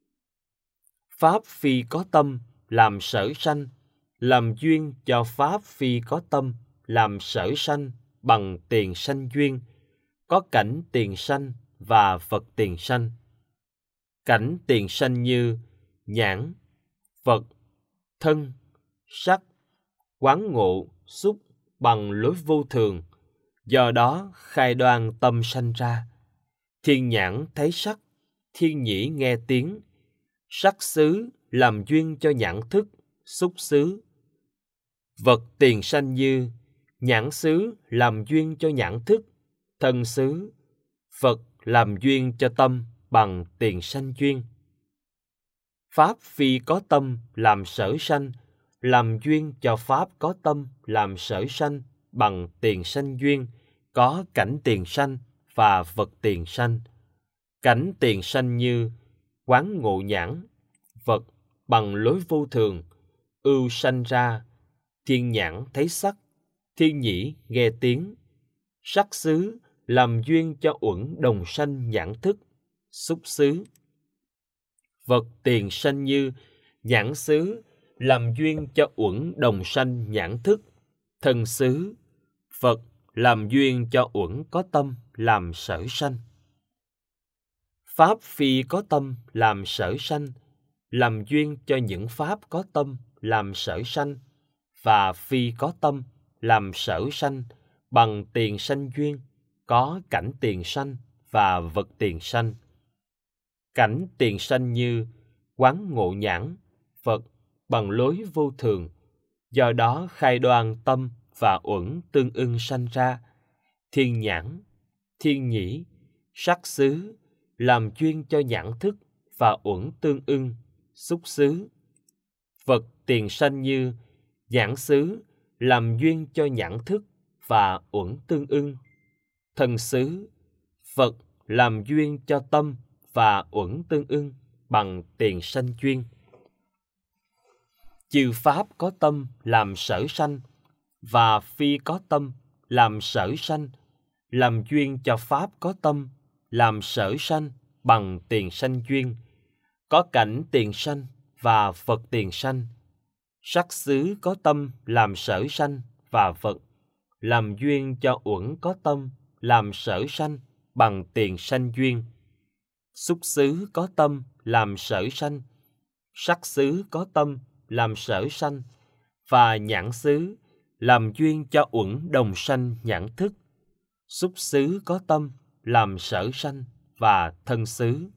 Pháp phi có tâm làm sở sanh, làm duyên cho pháp phi có tâm làm sở sanh bằng tiền sanh duyên, có cảnh tiền sanh và vật tiền sanh. Cảnh tiền sanh như nhãn, vật, thân, sắc, quán ngộ, xúc bằng lối vô thường, do đó khai đoan tâm sanh ra. Thiên nhãn thấy sắc, thiên nhĩ nghe tiếng. Sắc xứ làm duyên cho nhãn thức, xúc xứ. Vật tiền sanh như nhãn xứ làm duyên cho nhãn thức, thân xứ. Vật làm duyên cho tâm bằng tiền sanh duyên. Pháp phi có tâm làm sở sanh, làm duyên cho pháp có tâm làm sở sanh bằng tiền sanh duyên, có cảnh tiền sanh và vật tiền sanh. Cảnh tiền sanh như quán ngộ nhãn, vật bằng lối vô thường, ưu sanh ra. Thiên nhãn thấy sắc, thiên nhĩ nghe tiếng. Sắc xứ làm duyên cho uẩn đồng sanh nhãn thức, xúc xứ. Vật tiền sanh như nhãn xứ làm duyên cho uẩn đồng sanh nhãn thức, thân xứ. Vật làm duyên cho uẩn có tâm làm sở sanh. Pháp phi có tâm làm sở sanh, làm duyên cho những pháp có tâm làm sở sanh và phi có tâm làm sở sanh bằng tiền sanh duyên, có cảnh tiền sanh và vật tiền sanh. Cảnh tiền sanh như quán ngộ nhãn, vật bằng lối vô thường, do đó khai đoan tâm và uẩn tương ưng sanh ra. Thiên nhãn, thiên nhĩ, sắc xứ làm duyên cho nhãn thức và uẩn tương ưng, xúc xứ. Vật tiền sanh như nhãn xứ làm duyên cho nhãn thức và uẩn tương ưng, thân xứ. Vật làm duyên cho tâm và uẩn tương ưng bằng tiền sanh duyên. Chư pháp có tâm làm sở sanh và phi có tâm làm sở sanh, làm duyên cho pháp có tâm làm sở sanh bằng tiền sanh duyên, có cảnh tiền sanh và vật tiền sanh. Sắc xứ có tâm làm sở sanh và vật, làm duyên cho uẩn có tâm làm sở sanh bằng tiền sanh duyên. Xúc xứ có tâm làm sở sanh, sắc xứ có tâm làm sở sanh và nhãn xứ làm duyên cho uẩn đồng sanh nhãn thức. Xúc xứ có tâm làm sở sanh và thân xứ.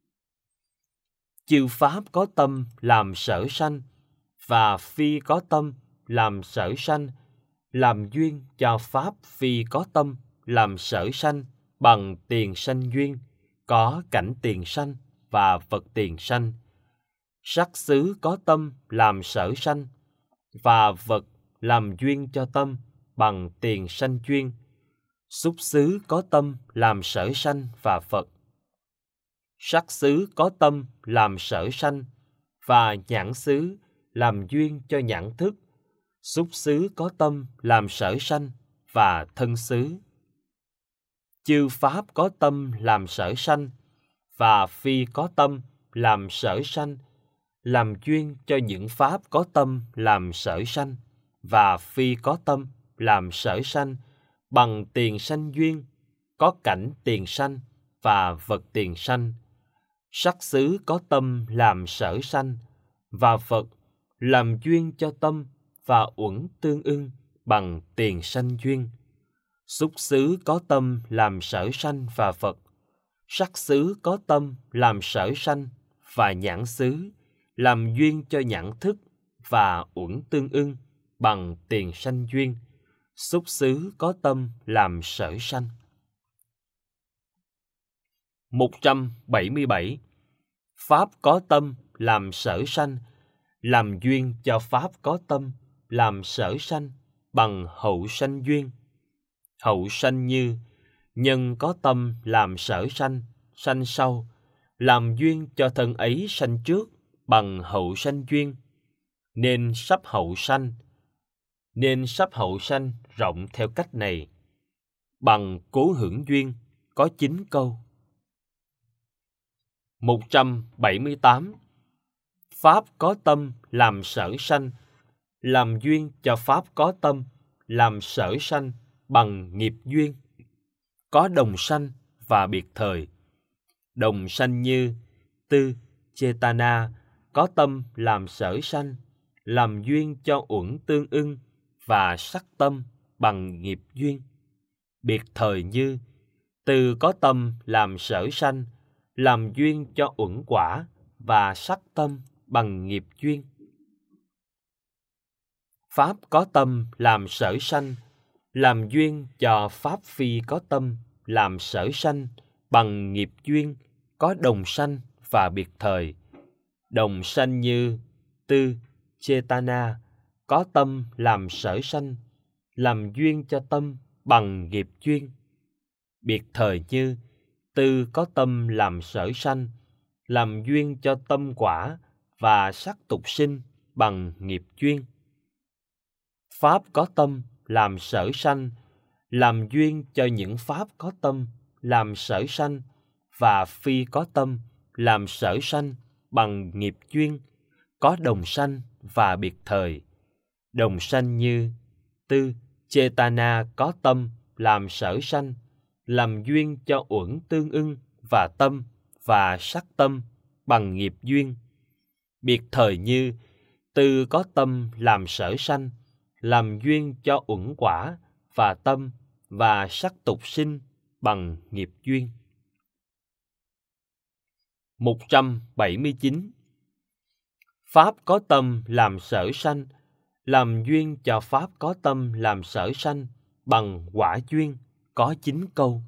Chư pháp có tâm làm sở sanh và phi có tâm làm sở sanh, làm duyên cho pháp phi có tâm làm sở sanh bằng tiền sanh duyên, có cảnh tiền sanh và vật tiền sanh. Sắc xứ có tâm làm sở sanh và vật làm duyên cho tâm bằng tiền sanh duyên. Xúc xứ có tâm làm sở sanh và Phật. Sắc xứ có tâm làm sở sanh và nhãn xứ làm duyên cho nhãn thức. Xúc xứ có tâm làm sở sanh và thân xứ. Chư pháp có tâm làm sở sanh và phi có tâm làm sở sanh, làm duyên cho những pháp có tâm làm sở sanh và phi có tâm làm sở sanh bằng tiền sanh duyên, có cảnh tiền sanh và vật tiền sanh. Sắc xứ có tâm làm sở sanh và Phật làm duyên cho tâm và uẩn tương ưng bằng tiền sanh duyên. Xúc xứ có tâm làm sở sanh và Phật. Sắc xứ có tâm làm sở sanh và nhãn xứ làm duyên cho nhãn thức và uẩn tương ưng bằng tiền sanh duyên. Xúc xứ có tâm làm sở sanh. 177. Pháp có tâm làm sở sanh, làm duyên cho pháp có tâm làm sở sanh bằng hậu sanh duyên. Hậu sanh như nhân có tâm làm sở sanh, sanh sau, làm duyên cho thân ấy sanh trước bằng hậu sanh duyên, nên sắp hậu sanh. Nên sắp hậu sanh rộng theo cách này. Bằng cố hưởng duyên có 9 câu. 178. Pháp có tâm làm sở sanh, làm duyên cho pháp có tâm làm sở sanh bằng nghiệp duyên, có đồng sanh và biệt thời. Đồng sanh như tư, chetana, có tâm làm sở sanh, làm duyên cho uẩn tương ưng và sắc tâm bằng nghiệp duyên. Biệt thời như từ có tâm làm sở sanh, làm duyên cho uẩn quả và sắc tâm bằng nghiệp duyên. Pháp có tâm làm sở sanh, làm duyên cho pháp phi có tâm làm sở sanh bằng nghiệp duyên, có đồng sanh và biệt thời. Đồng sanh như tư, chetana, có tâm làm sở sanh, làm duyên cho tâm bằng nghiệp duyên. Biệt thời như tư có tâm làm sở sanh, làm duyên cho tâm quả và sắc tục sinh bằng nghiệp duyên. Pháp có tâm làm sở sanh, làm duyên cho những pháp có tâm làm sở sanh và phi có tâm làm sở sanh bằng nghiệp duyên, có đồng sanh và biệt thời. Đồng sanh như tư, chetana có tâm làm sở sanh, làm duyên cho uẩn tương ưng và tâm và sắc tâm bằng nghiệp duyên. Biệt thời như tư có tâm làm sở sanh, làm duyên cho uẩn quả và tâm và sắc tục sinh bằng nghiệp duyên. 179. Pháp có tâm làm sở sanh, làm duyên cho pháp có tâm làm sở sanh bằng quả duyên, có 9 câu.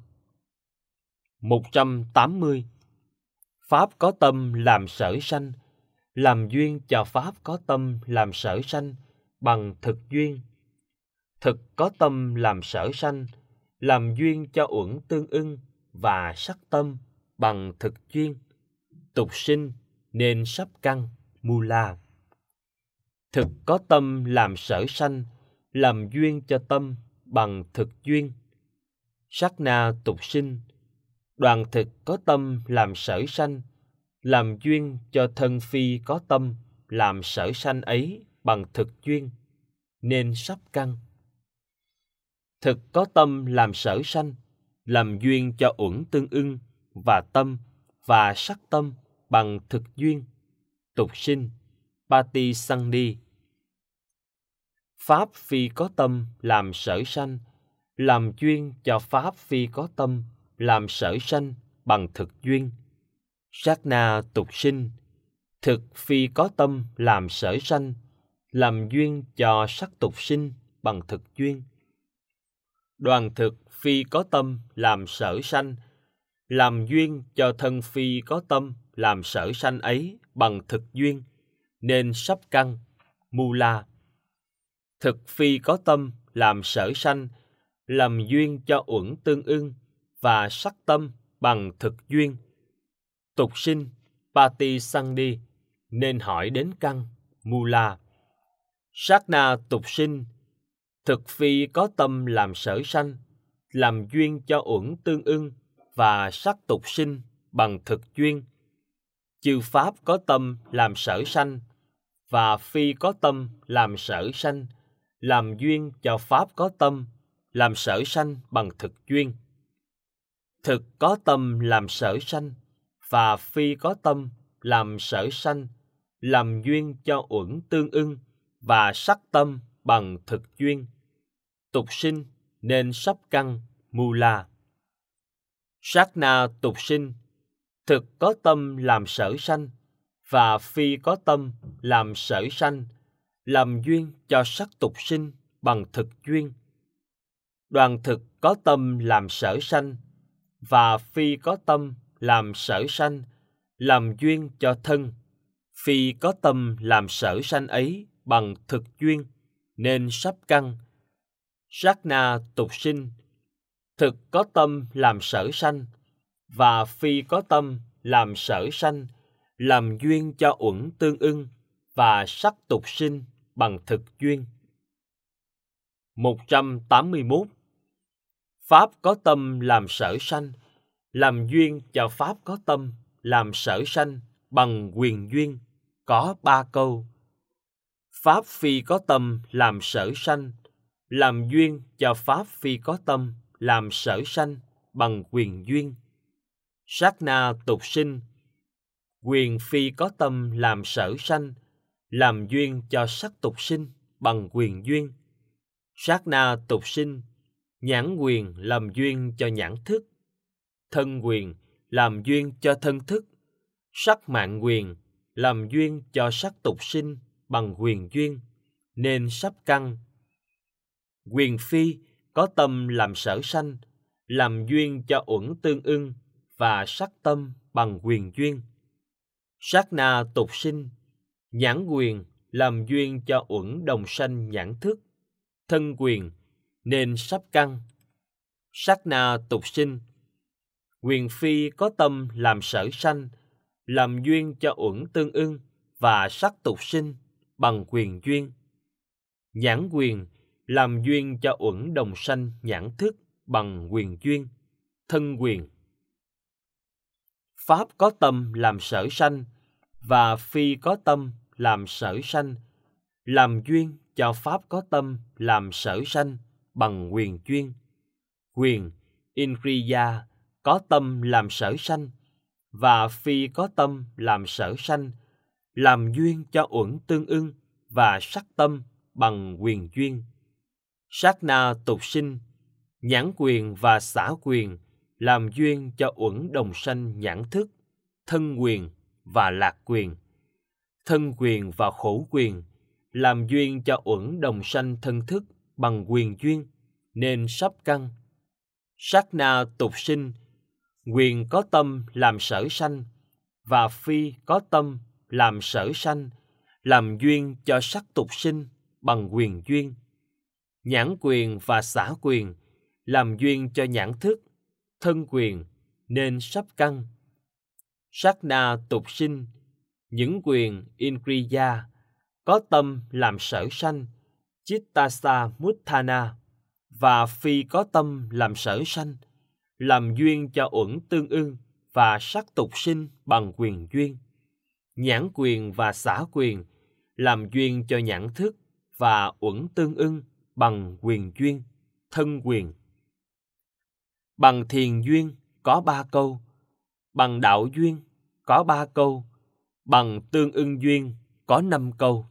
180. Pháp có tâm làm sở sanh, làm duyên cho pháp có tâm làm sở sanh bằng thực duyên. Thực có tâm làm sở sanh, làm duyên cho uẩn tương ưng và sắc tâm bằng thực duyên. Tục sinh nên sắp căn, mula. Thực có tâm làm sở sanh, làm duyên cho tâm bằng thực duyên. Sát na tục sinh. Đoạn thực có tâm làm sở sanh, làm duyên cho thân phi có tâm làm sở sanh ấy bằng thực duyên, nên sắp căn. Thực có tâm làm sở sanh, làm duyên cho uẩn tương ưng và tâm và sắc tâm bằng thực duyên. Tục sinh, pati sanghi. Pháp phi có tâm làm sở sanh, làm duyên cho pháp phi có tâm làm sở sanh bằng thực duyên. Sát na tục sinh. Thực phi có tâm làm sở sanh, làm duyên cho sắc tục sinh bằng thực duyên. Đoàn thực phi có tâm làm sở sanh, làm duyên cho thân phi có tâm làm sở sanh ấy bằng thực duyên, nên sắp căn, mula. Thực phi có tâm làm sở sanh, làm duyên cho uẩn tương ưng và sắc tâm bằng thực duyên. Tục sinh Pati Sandhi nên hỏi đến căn Mula. Sát na tục sinh, thực phi có tâm làm sở sanh, làm duyên cho uẩn tương ưng và sắc tục sinh bằng thực duyên. Chư pháp có tâm làm sở sanh và phi có tâm làm sở sanh, làm duyên cho pháp có tâm làm sở sanh bằng thực duyên. Thực có tâm làm sở sanh và phi có tâm làm sở sanh, làm duyên cho uẩn tương ưng và sắc tâm bằng thực duyên. Tục sinh nên sắp căn Mula. Sát na tục sinh, thực có tâm làm sở sanh và phi có tâm làm sở sanh, làm duyên cho sắc tục sinh bằng thực duyên. Đoàn thực có tâm làm sở sanh và phi có tâm làm sở sanh, làm duyên cho thân. Phi có tâm làm sở sanh ấy bằng thực duyên nên sắp căn. Sát na tục sinh, thực có tâm làm sở sanh và phi có tâm làm sở sanh, làm duyên cho uẩn tương ưng và sắc tục sinh bằng thực duyên. 181. Pháp có tâm làm sở sanh, làm duyên cho pháp có tâm làm sở sanh bằng quyền duyên, có 3 câu. Pháp phi có tâm làm sở sanh, làm duyên cho pháp phi có tâm làm sở sanh bằng quyền duyên. Sát na tục sinh, quyền phi có tâm làm sở sanh, làm duyên cho sắc tục sinh bằng quyền duyên. Sát na tục sinh, nhãn quyền làm duyên cho nhãn thức, thân quyền làm duyên cho thân thức, sắc mạng quyền làm duyên cho sắc tục sinh bằng quyền duyên, nên sắp căn. Quyền phi có tâm làm sở sanh, làm duyên cho uẩn tương ưng và sắc tâm bằng quyền duyên. Sát na tục sinh, nhãn quyền làm duyên cho uẩn đồng sanh nhãn thức, thân quyền nên sắp căn. Sát na tục sinh, quyền phi có tâm làm sở sanh, làm duyên cho uẩn tương ưng và sắc tục sinh bằng quyền duyên. Nhãn quyền làm duyên cho uẩn đồng sanh nhãn thức bằng quyền duyên, thân quyền. Pháp có tâm làm sở sanh và phi có tâm làm sở sanh, làm duyên cho pháp có tâm làm sở sanh bằng quyền duyên. Quyền Indriya có tâm làm sở sanh và phi có tâm làm sở sanh, làm duyên cho uẩn tương ưng và sắc tâm bằng quyền duyên. Sát na tục sinh, nhãn quyền và xả quyền làm duyên cho uẩn đồng sanh nhãn thức, thân quyền và lạc quyền. Thân quyền và khổ quyền làm duyên cho uẩn đồng sanh thân thức bằng quyền duyên, nên sắp căn. Sát na tục sinh, quyền có tâm làm sở sanh và phi có tâm làm sở sanh, làm duyên cho sắc tục sinh bằng quyền duyên. Nhãn quyền và xả quyền làm duyên cho nhãn thức, thân quyền nên sắp căn. Sát na tục sinh, những quyền Indriya có tâm làm sở sanh, Chittasa Muttana, và phi có tâm làm sở sanh, làm duyên cho uẩn tương ưng và sắc tục sinh bằng quyền duyên. Nhãn quyền và xả quyền làm duyên cho nhãn thức và uẩn tương ưng bằng quyền duyên, thân quyền. Bằng thiền duyên có 3 câu, bằng đạo duyên có 3 câu, bằng tương ưng duyên có 5 câu.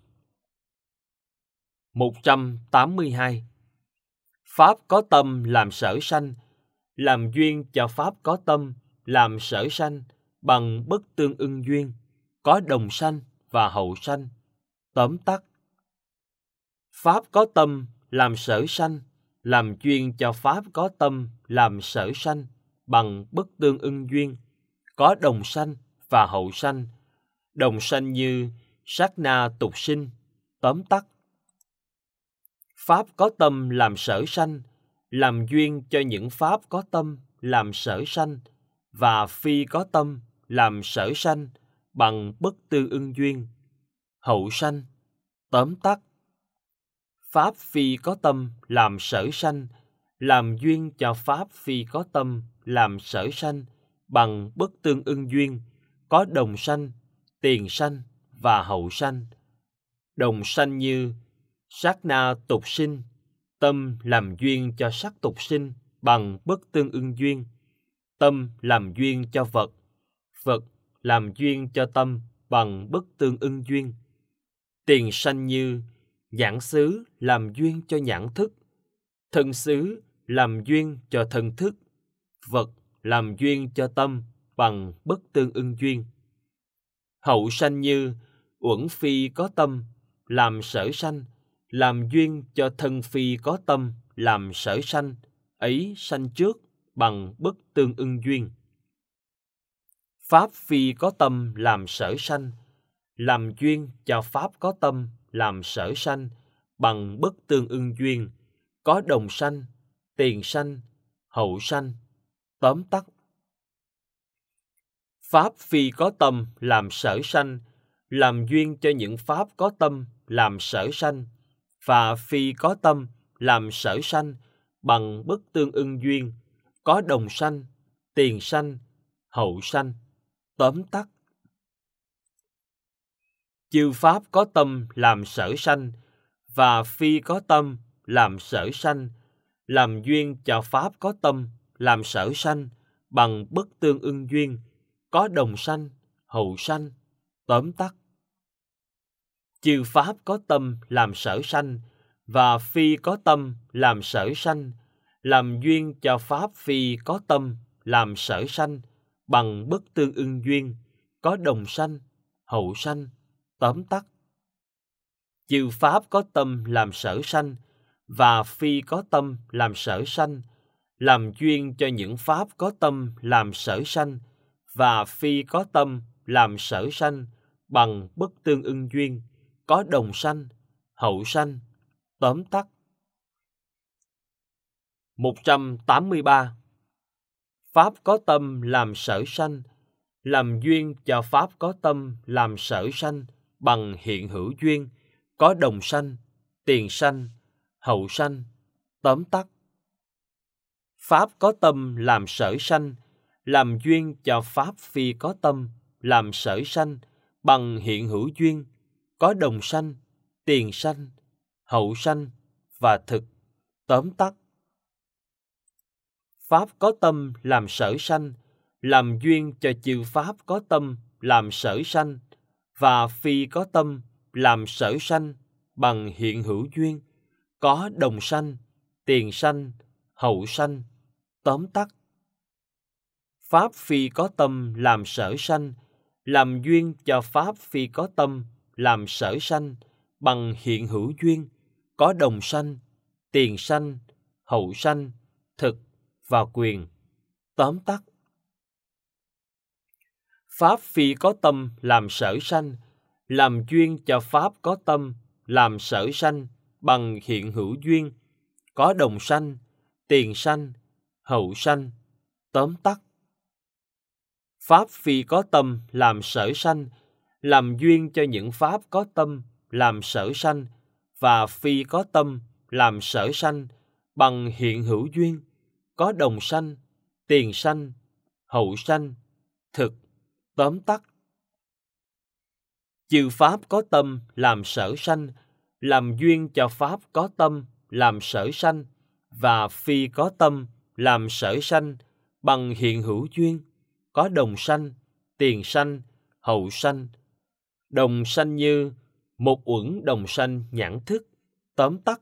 182. Pháp có tâm làm sở sanh, làm duyên cho pháp có tâm làm sở sanh bằng bất tương ưng duyên, có đồng sanh và hậu sanh. Tóm tắt: Pháp có tâm làm sở sanh, làm duyên cho pháp có tâm làm sở sanh bằng bất tương ưng duyên, có đồng sanh và hậu sanh. Đồng sanh như sát na tục sinh. Tóm tắt: Pháp có tâm làm sở sanh, làm duyên cho những pháp có tâm làm sở sanh và phi có tâm làm sở sanh bằng bất tương ưng duyên. Hậu sanh. Tóm tắt: pháp phi có tâm làm sở sanh, làm duyên cho pháp phi có tâm làm sở sanh bằng bất tương ưng duyên, có đồng sanh, tiền sanh và hậu sanh. Đồng sanh như sát na tục sinh, tâm làm duyên cho sắc tục sinh bằng bất tương ưng duyên. Tâm làm duyên cho vật, vật làm duyên cho tâm bằng bất tương ưng duyên. Tiền sanh như nhãn xứ làm duyên cho nhãn thức, thân xứ làm duyên cho thân thức, vật làm duyên cho tâm bằng bất tương ưng duyên. Hậu sanh như uẩn phi có tâm làm sở sanh, làm duyên cho thân phi có tâm làm sở sanh, ấy sanh trước bằng bất tương ưng duyên. Pháp phi có tâm làm sở sanh, làm duyên cho pháp có tâm làm sở sanh bằng bất tương ưng duyên, có đồng sanh, tiền sanh, hậu sanh. Tóm tắt: pháp phi có tâm làm sở sanh, làm duyên cho những pháp có tâm làm sở sanh và phi có tâm làm sở sanh bằng bất tương ưng duyên, có đồng sanh, tiền sanh, hậu sanh. Tóm tắt: chư pháp có tâm làm sở sanh và phi có tâm làm sở sanh, làm duyên cho pháp có tâm làm sở sanh bằng bất tương ưng duyên, có đồng sanh, hậu sanh. Tóm tắt: chư pháp có tâm làm sở sanh và phi có tâm làm sở sanh, làm duyên cho pháp phi có tâm làm sở sanh bằng bất tương ưng duyên, có đồng sanh, hậu sanh. Tóm tắt: chư pháp có tâm làm sở sanh và phi có tâm làm sở sanh, làm duyên cho những pháp có tâm làm sở sanh và phi có tâm làm sở sanh bằng bất tương ưng duyên, có đồng sanh, hậu sanh. Tóm tắt. 183. Pháp có tâm làm sở sanh, làm duyên cho pháp có tâm làm sở sanh bằng hiện hữu duyên, có đồng sanh, tiền sanh, hậu sanh. Tóm tắt. Pháp có tâm làm sở sanh, làm duyên cho pháp phi có tâm làm sở sanh bằng hiện hữu duyên, có đồng sanh, tiền sanh, hậu sanh và thực. Tóm tắt. Pháp có tâm làm sở sanh, làm duyên cho chư pháp có tâm làm sở sanh và phi có tâm làm sở sanh bằng hiện hữu duyên, có đồng sanh, tiền sanh, hậu sanh. Tóm tắt. Pháp phi có tâm làm sở sanh, làm duyên cho pháp phi có tâm làm sở sanh bằng hiện hữu duyên, có đồng sanh, tiền sanh, hậu sanh, thực và quyền. Tóm tắt. Pháp phi có tâm làm sở sanh, làm duyên cho pháp có tâm làm sở sanh bằng hiện hữu duyên, có đồng sanh, tiền sanh, hậu sanh. Tóm tắt. Pháp phi có tâm làm sở sanh, làm duyên cho những pháp có tâm làm sở sanh và phi có tâm làm sở sanh bằng hiện hữu duyên, có đồng sanh, tiền sanh, hậu sanh, thực. Tóm tắt. Chư pháp có tâm làm sở sanh, làm duyên cho pháp có tâm làm sở sanh và phi có tâm làm sở sanh bằng hiện hữu duyên, có đồng sanh, tiền sanh, hậu sanh. Đồng sanh như một uẩn đồng sanh nhãn thức. Tóm tắt.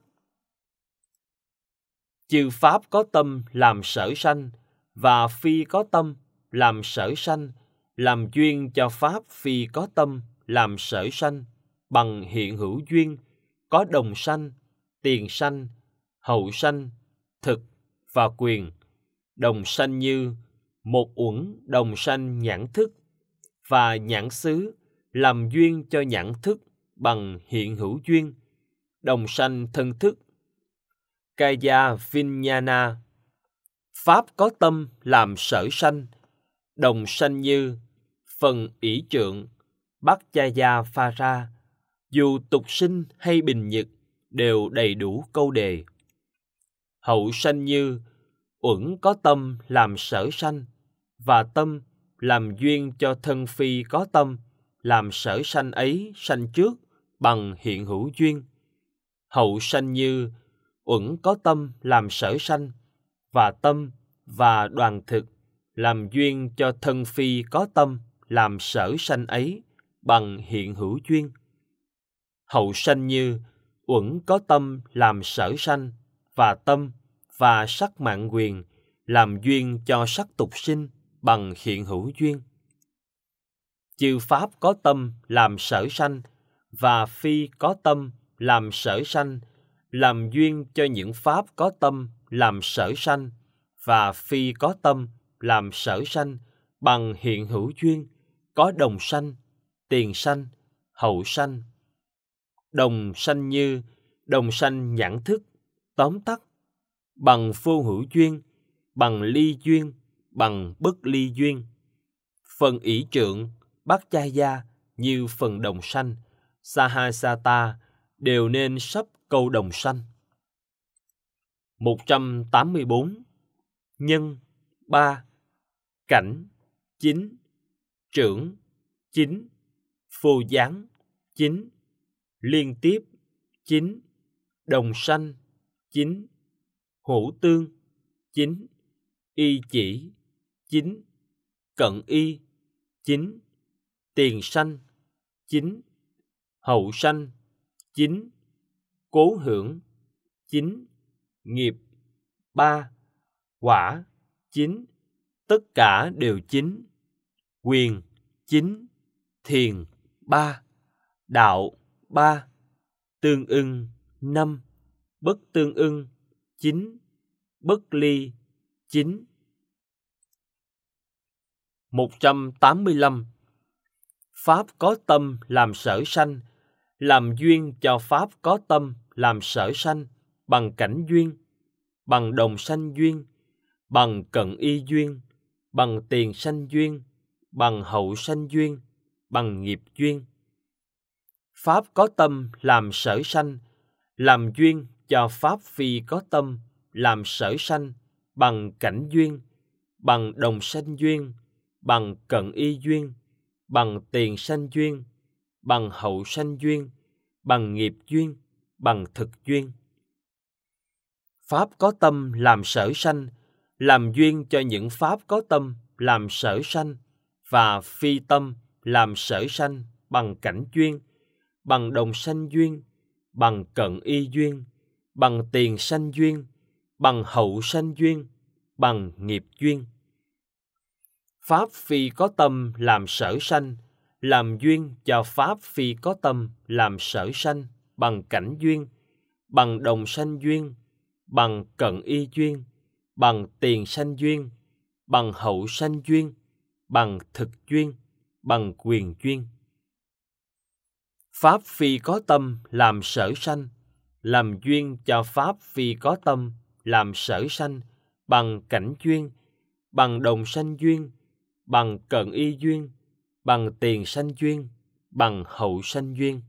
Chư pháp có tâm làm sở sanh và phi có tâm làm sở sanh, làm duyên cho pháp phi có tâm làm sở sanh bằng hiện hữu duyên, có đồng sanh, tiền sanh, hậu sanh, thực và quyền. Đồng sanh như một uẩn đồng sanh nhãn thức và nhãn xứ, làm duyên cho nhãn thức bằng hiện hữu duyên, đồng sanh thân thức. Kaya Vijnana. Pháp có tâm làm sở sanh, đồng sanh như phần ỷ trượng, Bhattacharya pha ra. Dù tục sinh hay bình nhật đều đầy đủ câu đề. Hậu sanh như uẩn có tâm làm sở sanh, và tâm làm duyên cho thân phi có tâm làm sở sanh ấy sanh trước bằng hiện hữu duyên. Hậu sanh như uẩn có tâm làm sở sanh, và tâm và đoàn thực làm duyên cho thân phi có tâm làm sở sanh ấy bằng hiện hữu duyên. Hậu sanh như uẩn có tâm làm sở sanh, và tâm và sắc mạng quyền làm duyên cho sắc tục sinh bằng hiện hữu duyên. Chư pháp có tâm làm sở sanh, và phi có tâm làm sở sanh, làm duyên cho những pháp có tâm làm sở sanh, và phi có tâm làm sở sanh bằng hiện hữu duyên, có đồng sanh, tiền sanh, hậu sanh. Đồng sanh như đồng sanh nhãn thức, tóm tắt, bằng vô hữu duyên, bằng ly duyên, bằng bất ly duyên. Phần ỷ trượng, Bhattacharya như phần đồng sanh, Sahasata đều nên sắp câu đồng sanh. 184. Nhân 3, cảnh 9, trưởng 9, phô gián 9, liên tiếp 9, đồng sanh 9, hữu tương 9, y chỉ 9, cận y 9, tiền sanh 9, hậu sanh 9, cố hưởng 9, nghiệp 3, quả 9, tất cả đều 9, quyền 9, thiền 3, đạo 3, tương ưng 5, bất tương ưng 9, bất ly 9. 185. Pháp có tâm làm sở sanh, làm duyên cho pháp có tâm làm sở sanh bằng cảnh duyên, bằng đồng sanh duyên, bằng cận y duyên, bằng tiền sanh duyên, bằng hậu sanh duyên, bằng nghiệp duyên. Pháp có tâm làm sở sanh, làm duyên cho pháp phi có tâm làm sở sanh bằng cảnh duyên, bằng đồng sanh duyên, bằng cận y duyên, bằng tiền sanh duyên, bằng hậu sanh duyên, bằng nghiệp duyên, bằng thực duyên. Pháp có tâm làm sở sanh, làm duyên cho những pháp có tâm làm sở sanh, và phi tâm làm sở sanh bằng cảnh duyên, bằng đồng sanh duyên, bằng cận y duyên, bằng tiền sanh duyên, bằng hậu sanh duyên, bằng nghiệp duyên. Pháp phi có tâm làm sở sanh, làm duyên cho pháp phi có tâm làm sở sanh bằng cảnh duyên, bằng đồng sanh duyên, bằng cận y duyên, bằng tiền sanh duyên, bằng hậu sanh duyên, bằng thực duyên, bằng quyền duyên. Pháp phi có tâm làm sở sanh, làm duyên cho pháp phi có tâm làm sở sanh bằng cảnh duyên, bằng đồng sanh duyên, bằng cận y duyên, bằng tiền sanh duyên, bằng hậu sanh duyên.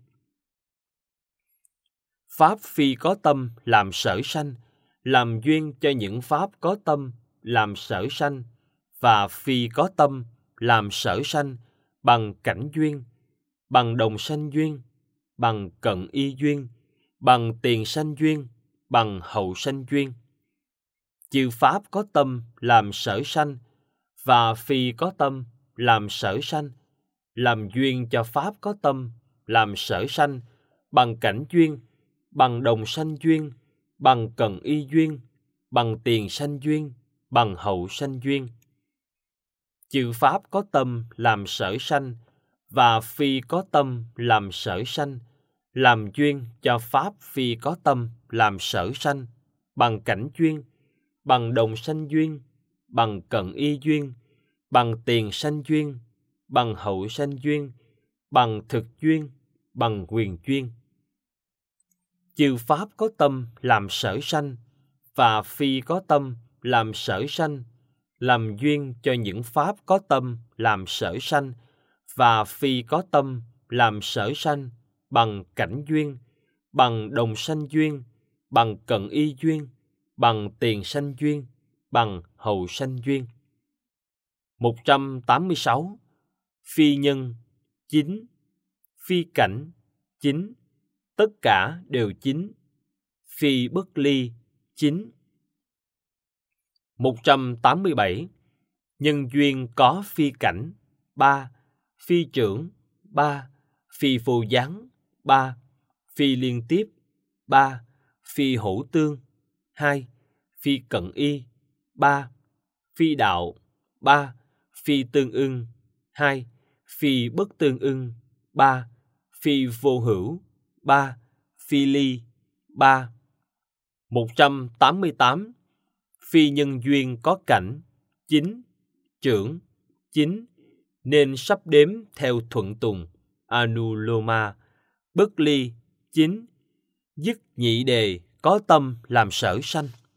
Pháp phi có tâm làm sở sanh, làm duyên cho những pháp có tâm làm sở sanh, và phi có tâm làm sở sanh bằng cảnh duyên, bằng đồng sanh duyên, bằng cận y duyên, bằng tiền sanh duyên, bằng hậu sanh duyên. Chư pháp có tâm làm sở sanh, và phi có tâm làm sở sanh, làm duyên cho pháp có tâm làm sở sanh bằng cảnh duyên, bằng đồng sanh duyên, bằng cận y duyên, bằng tiền sanh duyên, bằng hậu sanh duyên. Chư pháp có tâm làm sở sanh, và phi có tâm làm sở sanh, làm duyên cho pháp phi có tâm làm sở sanh bằng cảnh duyên, bằng đồng sanh duyên, bằng cận y duyên, bằng tiền sanh duyên, bằng hậu sanh duyên, bằng thực duyên, bằng quyền duyên. Chư pháp có tâm làm sở sanh, và phi có tâm làm sở sanh, làm duyên cho những pháp có tâm làm sở sanh và phi có tâm làm sở sanh bằng cảnh duyên, bằng đồng sanh duyên, bằng cận y duyên, bằng tiền sanh duyên, bằng hầu sanh duyên. 186. Phi nhân 9, phi cảnh 9, tất cả đều 9, phi bất ly 9. 187. Nhân duyên có phi cảnh 3, phi trưởng 3, phi phù gián 3, phi liên tiếp 3, phi hữu tương 2, phi cận y 3, phi đạo 3, phi tương ưng 2, phi bất tương ưng 3, phi vô hữu 3, phi ly 3. 188. Phi nhân duyên có cảnh 9, trưởng 9, nên sắp đếm theo thuận tùng Anuloma, bất ly 9, dứt nhị đề có tâm làm sở sanh.